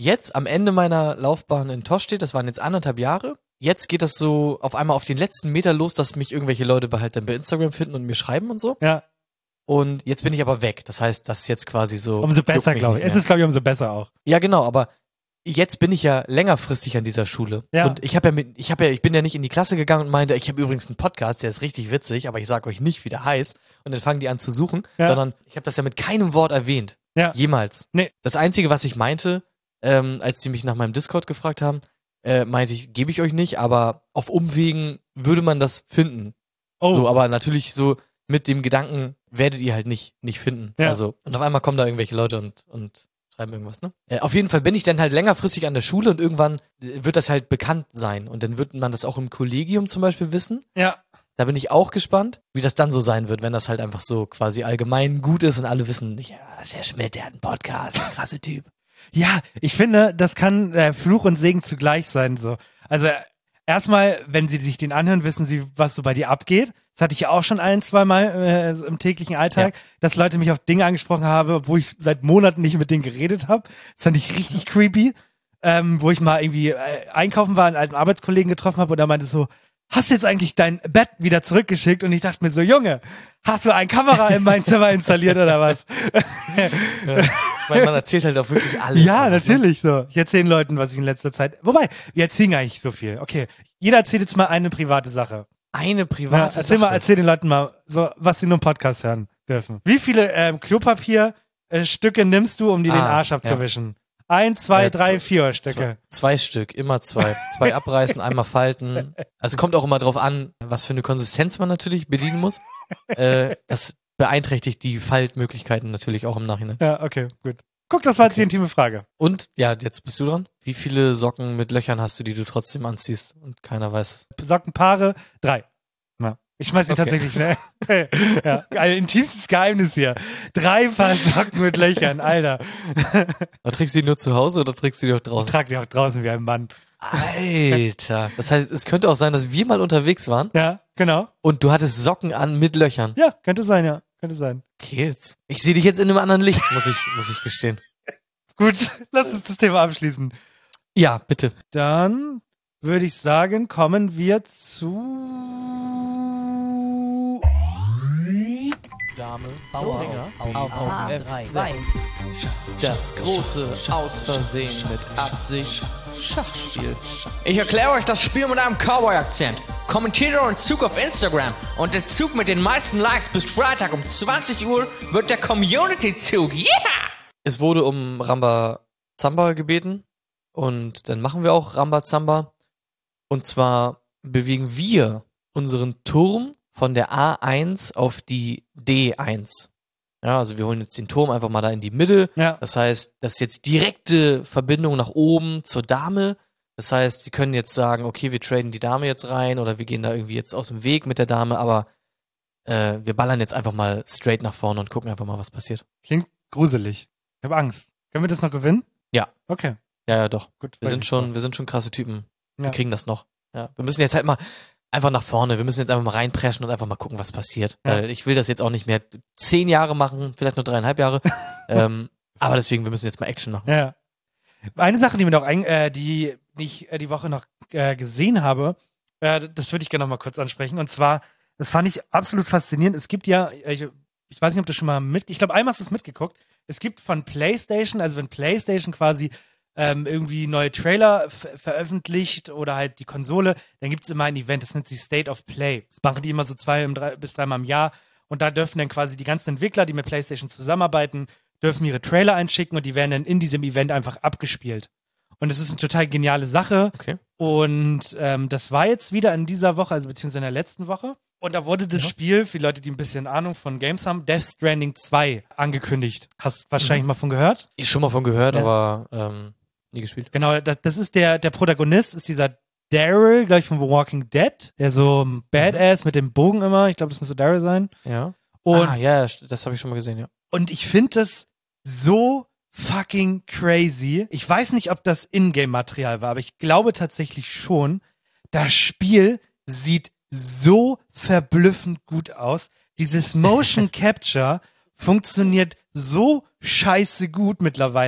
jetzt am Ende meiner Laufbahn in Tostedt, das waren jetzt anderthalb Jahre, jetzt geht das so auf einmal auf den letzten Meter los, dass mich irgendwelche Leute bei halt dann bei Instagram finden und mir schreiben und so. Ja. Und jetzt bin ich aber weg. Das heißt, das ist jetzt quasi so. Umso besser, glaube ich. Es ist, glaube ich, umso besser auch. Ja, genau, aber jetzt bin ich ja längerfristig an dieser Schule. Ja. Und ich habe ja mit, ich habe ja, ich bin ja nicht in die Klasse gegangen und meinte, ich habe übrigens einen Podcast, der ist richtig witzig, aber ich sag euch nicht, wie der heißt. Und dann fangen die an zu suchen, Ja. sondern ich habe das ja mit keinem Wort erwähnt. Ja. Jemals. Nee. Das Einzige, was ich meinte, ähm, als die mich nach meinem Discord gefragt haben, äh, meinte ich, gebe ich euch nicht, aber auf Umwegen würde man das finden. Oh. So, aber natürlich so mit dem Gedanken werdet ihr halt nicht, nicht finden. Ja. Also, und auf einmal kommen da irgendwelche Leute und, und schreiben irgendwas, ne? Äh, auf jeden Fall bin ich dann halt längerfristig an der Schule und irgendwann äh, wird das halt bekannt sein und dann wird man das auch im Kollegium zum Beispiel wissen. Ja. Da bin ich auch gespannt, wie das dann so sein wird, wenn das halt einfach so quasi allgemein gut ist und alle wissen, ja, ist der Schmidt, der hat einen Podcast, krasse Typ. Ja, ich finde, das kann äh, Fluch und Segen zugleich sein. So. Also erstmal, wenn sie sich den anhören, wissen sie, was so bei dir abgeht. Das hatte ich ja auch schon ein, zwei Mal äh, im täglichen Alltag, Ja. dass Leute mich auf Dinge angesprochen haben, wo ich seit Monaten nicht mit denen geredet habe. Das fand ich richtig creepy. Ähm, wo ich mal irgendwie äh, einkaufen war, einen alten Arbeitskollegen getroffen habe und er meinte so, hast du jetzt eigentlich dein Bett wieder zurückgeschickt? Und ich dachte mir so, Junge, hast du eine Kamera in mein Zimmer installiert oder was? Ja. Weil man erzählt halt auch wirklich alles. Ja, ne? natürlich so. Ich erzähle Leuten, was ich in letzter Zeit. Wobei, wir erzählen gar nicht so viel. Okay, jeder erzählt jetzt mal eine private Sache. Eine Ja, private erzähl mal, Sache. erzähl den Leuten mal, so was sie nur im Podcast hören dürfen. Wie viele ähm, Klopapierstücke nimmst du, um dir den Ah, Arsch ja. abzuwischen? Ein, zwei, Äh, drei, zwei- vier Stücke. Zwei, zwei Stück, immer zwei. Zwei abreißen, einmal falten. Also kommt auch immer drauf an, was für eine Konsistenz man natürlich bedienen muss. Äh, das beeinträchtigt die Faltmöglichkeiten natürlich auch im Nachhinein. Ja, okay, gut. Guck, das war jetzt die intime Frage. Und, ja, jetzt bist du dran. Wie viele Socken mit Löchern hast du, die du trotzdem anziehst und keiner weiß? Sockenpaare, drei. Ja. Ich schmeiß sie Okay. tatsächlich, ne? Ja, ein intimstes Geheimnis hier. Drei Paar Socken mit Löchern, Alter. Aber trägst du die nur zu Hause oder trägst du die auch Ich draußen? trage die auch draußen wie ein Mann. Alter. Das heißt, es könnte auch sein, dass wir mal unterwegs waren Ja, genau. und du hattest Socken an mit Löchern. Ja, könnte sein, ja. Könnte sein. Okay, jetzt. Ich sehe dich jetzt in einem anderen Licht, muss ich, muss ich gestehen. Gut, lass uns das Thema abschließen. Ja, bitte. Dann würde ich sagen, kommen wir zu Dame, Bauer auf, auf, auf F zwei. Das große Aus Versehen mit Absicht Schachspiel. Ich erkläre euch das Spiel mit einem Cowboy-Akzent. Kommentiert euren Zug auf Instagram und der Zug mit den meisten Likes bis Freitag um zwanzig Uhr wird der Community-Zug. Yeah! Es wurde um Ramba Zamba gebeten und dann machen wir auch Ramba Zamba. Und zwar bewegen wir unseren Turm von der A eins auf die D eins. Ja, also wir holen jetzt den Turm einfach mal da in die Mitte. Ja. Das heißt, das ist jetzt direkte Verbindung nach oben zur Dame. Das heißt, die können jetzt sagen, okay, wir traden die Dame jetzt rein oder wir gehen da irgendwie jetzt aus dem Weg mit der Dame, aber äh, wir ballern jetzt einfach mal straight nach vorne und gucken einfach mal, was passiert. Klingt gruselig. Ich habe Angst. Können wir das noch gewinnen? Ja. Okay. Ja, ja, doch. Gut. Wir sind schon, wir sind schon krasse Typen. Wir Ja. kriegen das noch. Ja. Wir müssen jetzt halt mal einfach nach vorne. Wir müssen jetzt einfach mal reinpreschen und einfach mal gucken, was passiert. Ja. Weil ich will das jetzt auch nicht mehr zehn Jahre machen, vielleicht nur dreieinhalb Jahre. ähm, aber deswegen, wir müssen jetzt mal Action machen. Ja. Eine Sache, die mir noch ein, äh, die ich äh, die Woche noch äh, gesehen habe, äh, das würde ich gerne noch mal kurz ansprechen. Und zwar, das fand ich absolut faszinierend. Es gibt ja, ich, ich weiß nicht, ob du schon mal mit, ich glaube, einmal hast du es mitgeguckt. Es gibt von PlayStation, also wenn PlayStation quasi ähm, irgendwie neue Trailer f- veröffentlicht oder halt die Konsole, dann gibt es immer ein Event, das nennt sich State of Play. Das machen die immer so zwei im drei, bis dreimal im Jahr. Und da dürfen dann quasi die ganzen Entwickler, die mit PlayStation zusammenarbeiten, dürfen ihre Trailer einschicken und die werden dann in diesem Event einfach abgespielt. Und das ist eine total geniale Sache. Okay. Und ähm, das war jetzt wieder in dieser Woche, also beziehungsweise in der letzten Woche. Und da wurde das Ja. Spiel, für Leute, die ein bisschen Ahnung von Games haben, Death Stranding zwei angekündigt. Hast wahrscheinlich Mhm. mal von gehört? Ich schon mal von gehört, Ja. aber ähm, nie gespielt. Genau, das, das ist der, der Protagonist, ist dieser Daryl, gleich von The Walking Dead, der so Badass mit dem Bogen immer, ich glaube, das müsste Daryl sein. Ja. Und, ah, ja, das habe ich schon mal gesehen, ja. und ich finde das so fucking crazy. Ich weiß nicht, ob das Ingame-Material war, aber ich glaube tatsächlich schon. Das Spiel sieht so verblüffend gut aus. Dieses Motion Capture funktioniert so scheiße gut mittlerweile.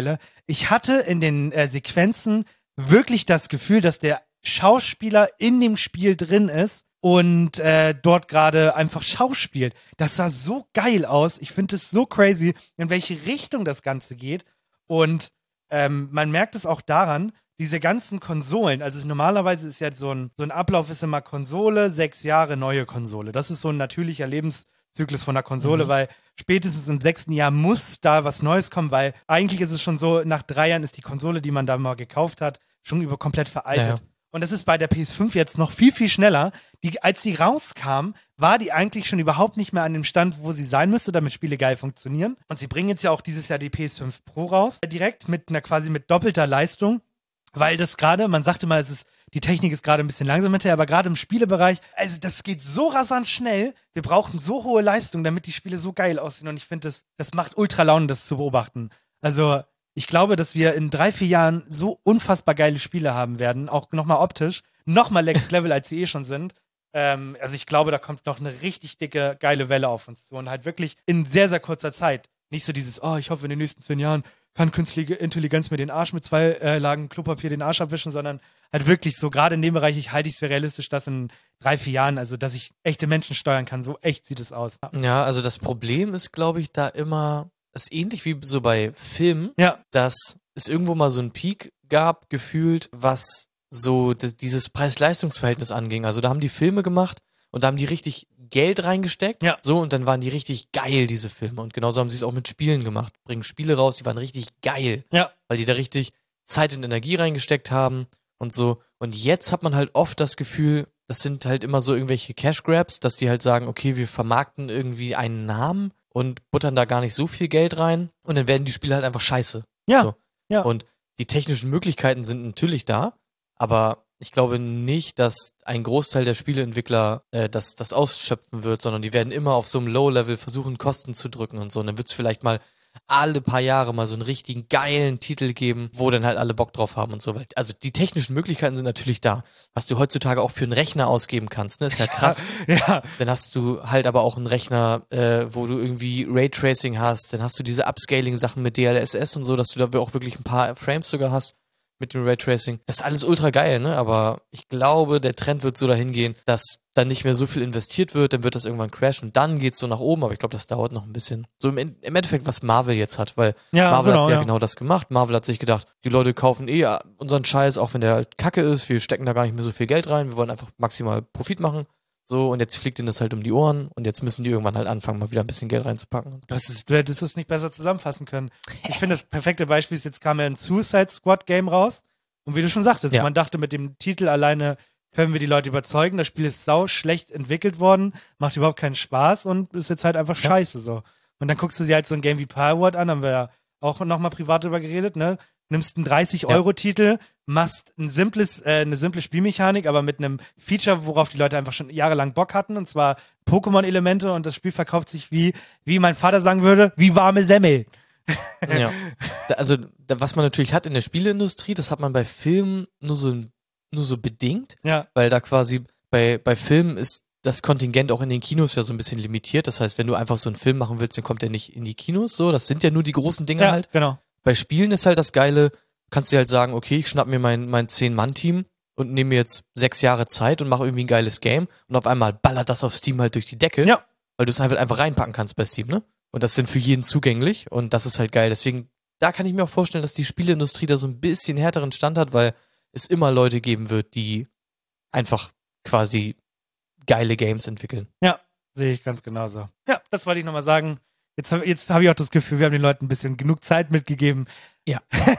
ich hatte in den äh, Sequenzen wirklich das Gefühl, dass der Schauspieler in dem Spiel drin ist und äh, dort gerade einfach schauspielt. Das sah so geil aus. Ich finde es so crazy, in welche Richtung das Ganze geht. Und ähm, man merkt es auch daran, diese ganzen Konsolen, also es, normalerweise ist ja so ein, so ein Ablauf, ist immer Konsole, sechs Jahre neue Konsole. Das ist so ein natürlicher Lebenszyklus von der Konsole, mhm. weil spätestens im sechsten Jahr muss da was Neues kommen, weil eigentlich ist es schon so, nach drei Jahren ist die Konsole, die man da mal gekauft hat, schon über komplett veraltet. Ja, ja. Und das ist bei der P S fünf jetzt noch viel, viel schneller. Die, als die rauskam, war die eigentlich schon überhaupt nicht mehr an dem Stand, wo sie sein müsste, damit Spiele geil funktionieren. Und sie bringen jetzt ja auch dieses Jahr die P S fünf Pro raus, direkt mit einer quasi mit doppelter Leistung, weil das gerade, man sagte mal, es ist, die Technik ist gerade ein bisschen langsam hinterher, aber gerade im Spielebereich, also das geht so rasant schnell, wir brauchen so hohe Leistung, damit die Spiele so geil aussehen. Und ich finde, das, das macht ultra Laune, das zu beobachten. Also ich glaube, dass wir in drei, vier Jahren so unfassbar geile Spiele haben werden, auch nochmal optisch, nochmal Next Level, als sie eh schon sind. Ähm, also ich glaube, da kommt noch eine richtig dicke, geile Welle auf uns zu und halt wirklich in sehr, sehr kurzer Zeit. Nicht so dieses, oh, ich hoffe, in den nächsten zehn Jahren kann künstliche Intelligenz mir den Arsch mit zwei äh, Lagen Klopapier den Arsch abwischen, sondern halt wirklich so, gerade in dem Bereich, ich halte ich es für realistisch, dass in drei, vier Jahren, also dass ich echte Menschen steuern kann, so echt sieht es aus. Ja, also das Problem ist, glaube ich, da immer, ist ähnlich wie so bei Filmen, ja. dass es irgendwo mal so einen Peak gab, gefühlt, was so das, dieses Preis-Leistungs-Verhältnis anging. Also da haben die Filme gemacht und da haben die richtig Geld reingesteckt, ja. so, und dann waren die richtig geil, diese Filme. Und genauso haben sie es auch mit Spielen gemacht. Bringen Spiele raus, die waren richtig geil. Ja. Weil die da richtig Zeit und Energie reingesteckt haben und so. Und jetzt hat man halt oft das Gefühl, das sind halt immer so irgendwelche Cash-Grabs, dass die halt sagen, okay, wir vermarkten irgendwie einen Namen und buttern da gar nicht so viel Geld rein. Und dann werden die Spiele halt einfach scheiße. Ja. So. Ja. Und die technischen Möglichkeiten sind natürlich da, aber ich glaube nicht, dass ein Großteil der Spieleentwickler äh, das, das ausschöpfen wird, sondern die werden immer auf so einem Low-Level versuchen, Kosten zu drücken und so. Und dann wird es vielleicht mal alle paar Jahre mal so einen richtigen geilen Titel geben, wo dann halt alle Bock drauf haben und so. Also die technischen Möglichkeiten sind natürlich da. Was du heutzutage auch für einen Rechner ausgeben kannst, ne, ist ja krass. Ja, ja. Dann hast du halt aber auch einen Rechner, äh, wo du irgendwie Raytracing hast. Dann hast du diese Upscaling-Sachen mit D L S S und so, dass du da auch wirklich ein paar Frames sogar hast mit dem Raytracing. Das ist alles ultra geil, ne? Aber ich glaube, der Trend wird so dahin gehen, dass dann nicht mehr so viel investiert wird, dann wird das irgendwann crashen und dann geht's so nach oben, aber ich glaube, das dauert noch ein bisschen. So im, im Endeffekt, was Marvel jetzt hat, weil ja, Marvel genau, hat ja, ja genau das gemacht. Marvel hat sich gedacht, die Leute kaufen eh unseren Scheiß, auch wenn der halt kacke ist, wir stecken da gar nicht mehr so viel Geld rein, wir wollen einfach maximal Profit machen. So, und jetzt fliegt ihnen das halt um die Ohren und jetzt müssen die irgendwann halt anfangen, mal wieder ein bisschen Geld reinzupacken. Das ist, du hättest es nicht besser zusammenfassen können. Ich finde, das perfekte Beispiel ist, jetzt kam ja ein Suicide Squad Game raus und wie du schon sagtest, ja. man dachte, mit dem Titel alleine können wir die Leute überzeugen. Das Spiel ist sau schlecht entwickelt worden, macht überhaupt keinen Spaß und ist jetzt halt einfach ja. scheiße so. Und dann guckst du dir halt so ein Game wie Palworld an, haben wir ja auch nochmal privat drüber geredet, ne? Nimmst einen dreißig-Euro-Titel, machst ein simples, äh, eine simple Spielmechanik, aber mit einem Feature, worauf die Leute einfach schon jahrelang Bock hatten, und zwar Pokémon-Elemente, und das Spiel verkauft sich wie, wie mein Vater sagen würde, wie warme Semmel. Ja. Also, was man natürlich hat in der Spieleindustrie, das hat man bei Filmen nur so, nur so bedingt, ja. weil da quasi bei, bei Filmen ist das Kontingent auch in den Kinos ja so ein bisschen limitiert. Das heißt, wenn du einfach so einen Film machen willst, dann kommt der nicht in die Kinos, so. Das sind ja nur die großen Dinger ja, halt. Genau. Bei Spielen ist halt das Geile, kannst du halt sagen, okay, ich schnapp mir mein, mein zehn-Mann-Team und nehme mir jetzt sechs Jahre Zeit und mache irgendwie ein geiles Game und auf einmal ballert das auf Steam halt durch die Decke, ja. weil du es halt einfach reinpacken kannst bei Steam, ne? Und das sind für jeden zugänglich und das ist halt geil. Deswegen, da kann ich mir auch vorstellen, dass die Spieleindustrie da so ein bisschen härteren Stand hat, weil es immer Leute geben wird, die einfach quasi geile Games entwickeln. Ja, sehe ich ganz genauso. Ja, das wollte ich nochmal sagen. Jetzt, jetzt habe ich auch das Gefühl, wir haben den Leuten ein bisschen genug Zeit mitgegeben. Ja.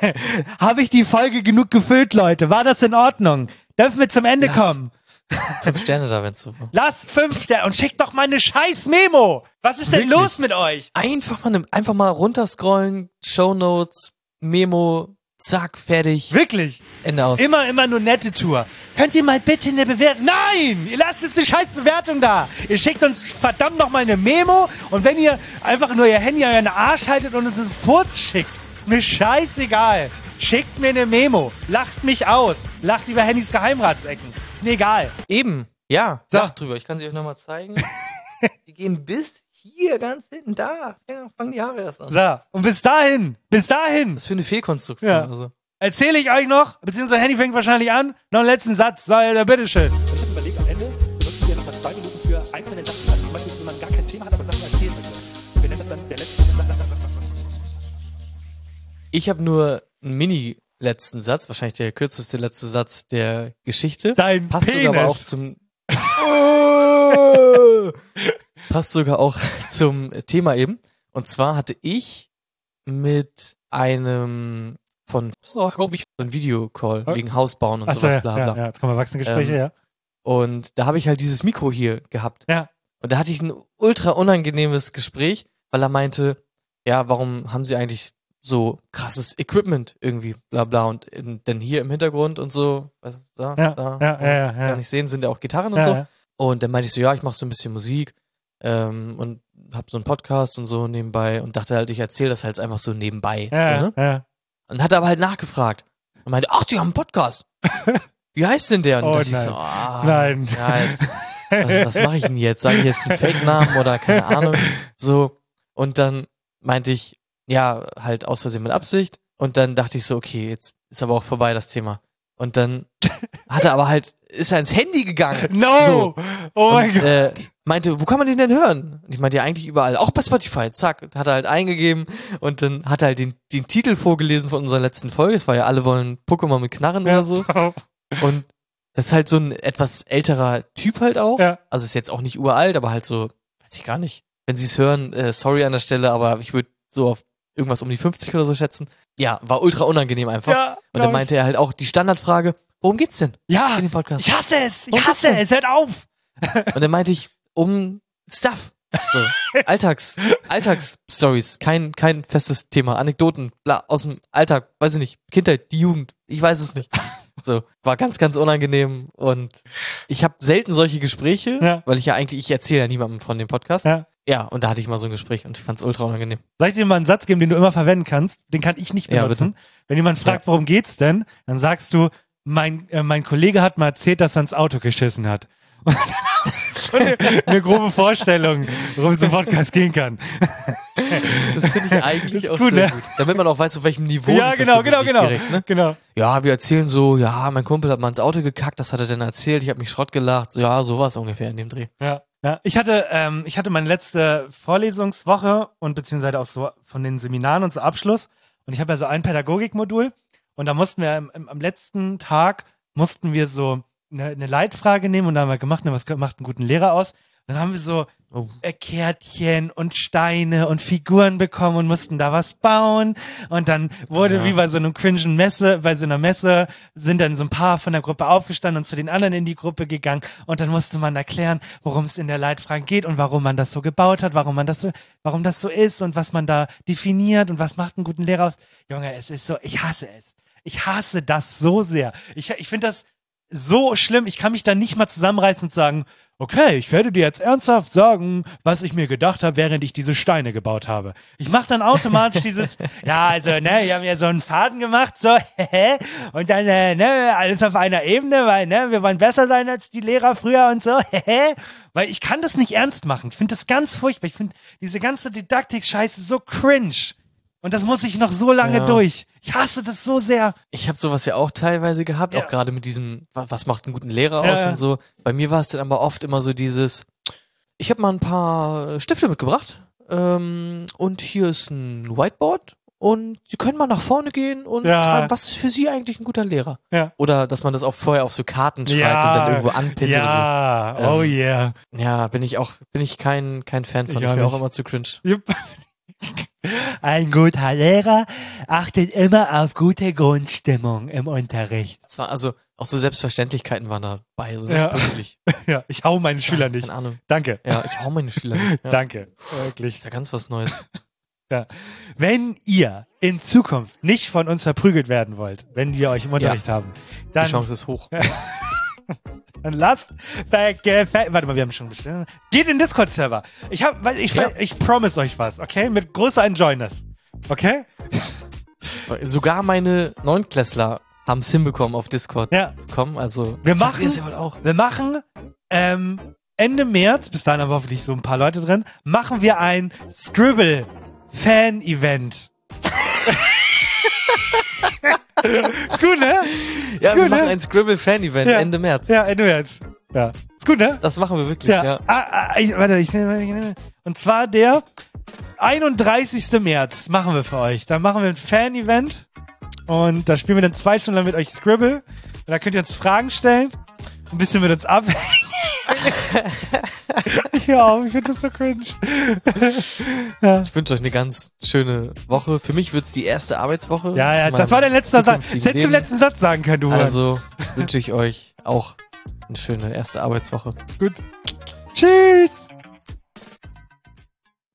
Habe ich die Folge genug gefüllt, Leute? War das in Ordnung? Dürfen wir zum Ende Lass kommen? Fünf Sterne da, wenn's so war. Lass fünf Sterne und schickt doch mal eine scheiß Memo. Was ist denn Wirklich? los mit euch? Einfach mal, ne, einfach mal runterscrollen, Shownotes, Memo, zack, fertig. Wirklich? Ende aus. Immer, immer nur nette Tour. Könnt ihr mal bitte eine Bewertung... Nein! Ihr lasst jetzt eine scheiß Bewertung da. Ihr schickt uns verdammt noch mal eine Memo und wenn ihr einfach nur ihr Handy euren Arsch haltet und uns einen Furz schickt, mir scheißegal. Schickt mir eine Memo. Lacht mich aus. Lacht über Handys Geheimratsecken. Ist mir egal. Eben. Ja. So. Lacht drüber. Ich kann sie euch nochmal zeigen. Die gehen bis hier, ganz hinten, da. Ja, fangen die Haare erst an. So, und bis dahin, bis dahin. Das ist für eine Fehlkonstruktion. Ja. Also. Erzähle ich euch noch, beziehungsweise Handy fängt wahrscheinlich an, noch einen letzten Satz. So, ja, bitteschön. Ich habe überlegt, am Ende benutzen wir nochmal zwei Minuten für einzelne Sachen. Also zum Beispiel, wenn man gar kein Thema hat, aber Sachen erzählen möchte. Wir nennen das dann der letzte. Ich habe nur einen Mini-letzten Satz, wahrscheinlich der kürzeste letzte Satz der Geschichte. Dein Passt Penis. sogar aber auch zum... Passt sogar auch zum Thema eben. Und zwar hatte ich mit einem von, glaube ich, ein Videocall Oh. wegen Hausbauen und Achso, sowas, ja, bla bla. ja, ja, jetzt kommen Erwachsenengespräche, Ähm, ja. Und da habe ich halt dieses Mikro hier gehabt. Ja. Und da hatte ich ein ultra unangenehmes Gespräch, weil er meinte, ja, warum haben sie eigentlich so krasses Equipment irgendwie, bla bla. Und in, denn hier im Hintergrund und so, weißt du, da, Ja, da, ja, ja, ja, kann ja. nicht sehen, sind ja auch Gitarren und Ja, so. ja. Und dann meinte ich so, ja, ich mache so ein bisschen Musik ähm, und hab so einen Podcast und so nebenbei und dachte halt, ich erzähle das halt einfach so nebenbei. Ja, so, ne? ja. Und hat aber halt nachgefragt und meinte, ach, die haben einen Podcast. Wie heißt denn der? Und Oh, dachte ich nein. so, ah, Nein. ja, jetzt, was, was mache ich denn jetzt? Sage ich jetzt einen Fake-Namen oder keine Ahnung? So. Und dann meinte ich, ja, halt aus Versehen mit Absicht. Und dann dachte ich so, okay, jetzt ist aber auch vorbei das Thema. Und dann hat er aber halt, ist er ins Handy gegangen. No! So. Oh mein und, Gott. Äh, meinte, wo kann man den denn hören? Und ich meinte, ja, eigentlich überall. Auch bei Spotify. Zack. Hat er halt eingegeben. Und dann hat er halt den, den Titel vorgelesen von unserer letzten Folge. Es war ja, alle wollen Pokémon mit Knarren Ja. oder so. Und das ist halt so ein etwas älterer Typ halt auch. Ja. Also ist jetzt auch nicht uralt, aber halt so, weiß ich gar nicht. Wenn sie es hören, äh, sorry an der Stelle, aber ich würde so auf irgendwas um die fünfzig oder so schätzen. Ja, war ultra unangenehm einfach. Ja, und glaub dann meinte er halt auch die Standardfrage, worum geht's denn? Ja, in dem Podcast? ich hasse es, ich Worum geht's hasse denn? es, hört auf. Und dann meinte ich, um Stuff. So, Alltags, Alltagsstories, kein, kein festes Thema, Anekdoten, bla, aus dem Alltag, weiß ich nicht, Kindheit, die Jugend, ich weiß es nicht. So, war ganz, ganz unangenehm und ich habe selten solche Gespräche, Ja. weil ich ja eigentlich, ich erzähle ja niemandem von dem Podcast. Ja. Ja, und da hatte ich mal so ein Gespräch und ich fand's ultra unangenehm. Soll ich dir mal einen Satz geben, den du immer verwenden kannst? Den kann ich nicht Ja, benutzen. bitte. Wenn jemand fragt, worum geht's denn, dann sagst du, mein, äh, mein Kollege hat mal erzählt, dass er ins Auto geschissen hat. Und dann hast du eine, eine grobe Vorstellung, worum es im Podcast gehen kann. Das finde ich eigentlich Das ist auch gut, sehr ne? gut. Damit man auch weiß, auf welchem Niveau Ja, sich das genau, so genau, bewegt genau. direkt, ne? Genau. Ja, wir erzählen so, ja, mein Kumpel hat mal ins Auto gekackt, das hat er dann erzählt, ich habe mich Schrott gelacht. So, ja, sowas ungefähr in dem Dreh. Ja. Ja, ich hatte, ähm, ich hatte meine letzte Vorlesungswoche und beziehungsweise auch so von den Seminaren und so Abschluss. Und ich habe ja so ein Pädagogikmodul und da mussten wir im, im, am letzten Tag mussten wir so eine, eine Leitfrage nehmen und da haben wir gemacht, ne, was macht einen guten Lehrer aus? Und dann haben wir so Oh. äh, Kärtchen und Steine und Figuren bekommen und mussten da was bauen. Und dann wurde Ja. wie bei so einem cringen Messe, bei so einer Messe sind dann so ein paar von der Gruppe aufgestanden und zu den anderen in die Gruppe gegangen. Und dann musste man erklären, worum es in der Leitfrage geht und warum man das so gebaut hat, warum man das so, warum das so ist und was man da definiert und was macht einen guten Lehrer aus. Junge, es ist so, ich hasse es. Ich hasse das so sehr. Ich, ich finde das so schlimm. Ich kann mich da nicht mal zusammenreißen und sagen, okay, ich werde dir jetzt ernsthaft sagen, was ich mir gedacht habe, während ich diese Steine gebaut habe. Ich mache dann automatisch dieses, ja, also, ne, wir haben ja so einen Faden gemacht, so, und dann, äh, ne, alles auf einer Ebene, weil, ne, wir wollen besser sein als die Lehrer früher und so, weil ich kann das nicht ernst machen. Ich finde das ganz furchtbar. Ich finde diese ganze Didaktik-Scheiße so cringe. Und das muss ich noch so lange Ja. durch. Ich hasse das so sehr. Ich habe sowas ja auch teilweise gehabt, Ja. auch gerade mit diesem, wa- was macht einen guten Lehrer Ja, aus ja. und so. Bei mir war es dann aber oft immer so dieses, ich habe mal ein paar Stifte mitgebracht ähm, und hier ist ein Whiteboard und Sie können mal nach vorne gehen und Ja. schreiben, was ist für Sie eigentlich ein guter Lehrer? Ja. Oder dass man das auch vorher auf so Karten schreibt Ja. und dann irgendwo anpinnt Ja, oder so. oh Ähm, yeah. Ja, bin ich auch, bin ich kein, kein Fan von. Ich ist auch mir auch nicht. immer zu cringe. Jupp. Ein guter Lehrer achtet immer auf gute Grundstimmung im Unterricht. Das war also, auch so Selbstverständlichkeiten waren dabei, so Ja. wirklich. Ja, ich hau meine Schüler nicht. Keine Ahnung. Danke. Ja, ich hau meine Schüler nicht. Ja. Danke. Wirklich. Ist ja ganz was Neues. Ja. Wenn ihr in Zukunft nicht von uns verprügelt werden wollt, wenn wir euch im Unterricht haben, dann, Die Chance ist hoch. dann lasst, ver- ge- ver- warte mal, wir haben schon bestimmt. Geht in den Discord-Server. Ich hab, weil ich, Ja. ich promise euch was, okay? Mit großer Enjoyness. Okay? Sogar meine Neunklässler haben es hinbekommen, auf Discord Ja. zu kommen. Also Wir schafft machen, ihr es ja wohl auch. wir machen, ähm, Ende März, bis dahin haben wir hoffentlich so ein paar Leute drin, machen wir ein Scribble-Fan-Event. Ist gut, ne? Ja, Ist wir gut, machen ne? ein Scribble-Fan-Event Ja. Ende März. Ja, Ende März. Ja. Ist gut, ne? Das, das machen wir wirklich, ja. Ja. Ah, ah, ich, warte, ich nehme, ich nehme. Und zwar der einunddreißigsten März machen wir für euch. Da machen wir ein Fan-Event. Und da spielen wir dann zwei Stunden lang mit euch Scribble. Und da könnt ihr uns Fragen stellen. Ein bisschen mit uns abhängen. Ich höre auf, ich finde das so cringe. Ja. Ich wünsche euch eine ganz schöne Woche. Für mich wird's die erste Arbeitswoche. Ja, ja, in das meinem war der letzte Satz. zukünftigen Das hättest du im Leben. letzten Satz sagen können, du. Also wünsche ich euch auch eine schöne erste Arbeitswoche. Gut. Tschüss.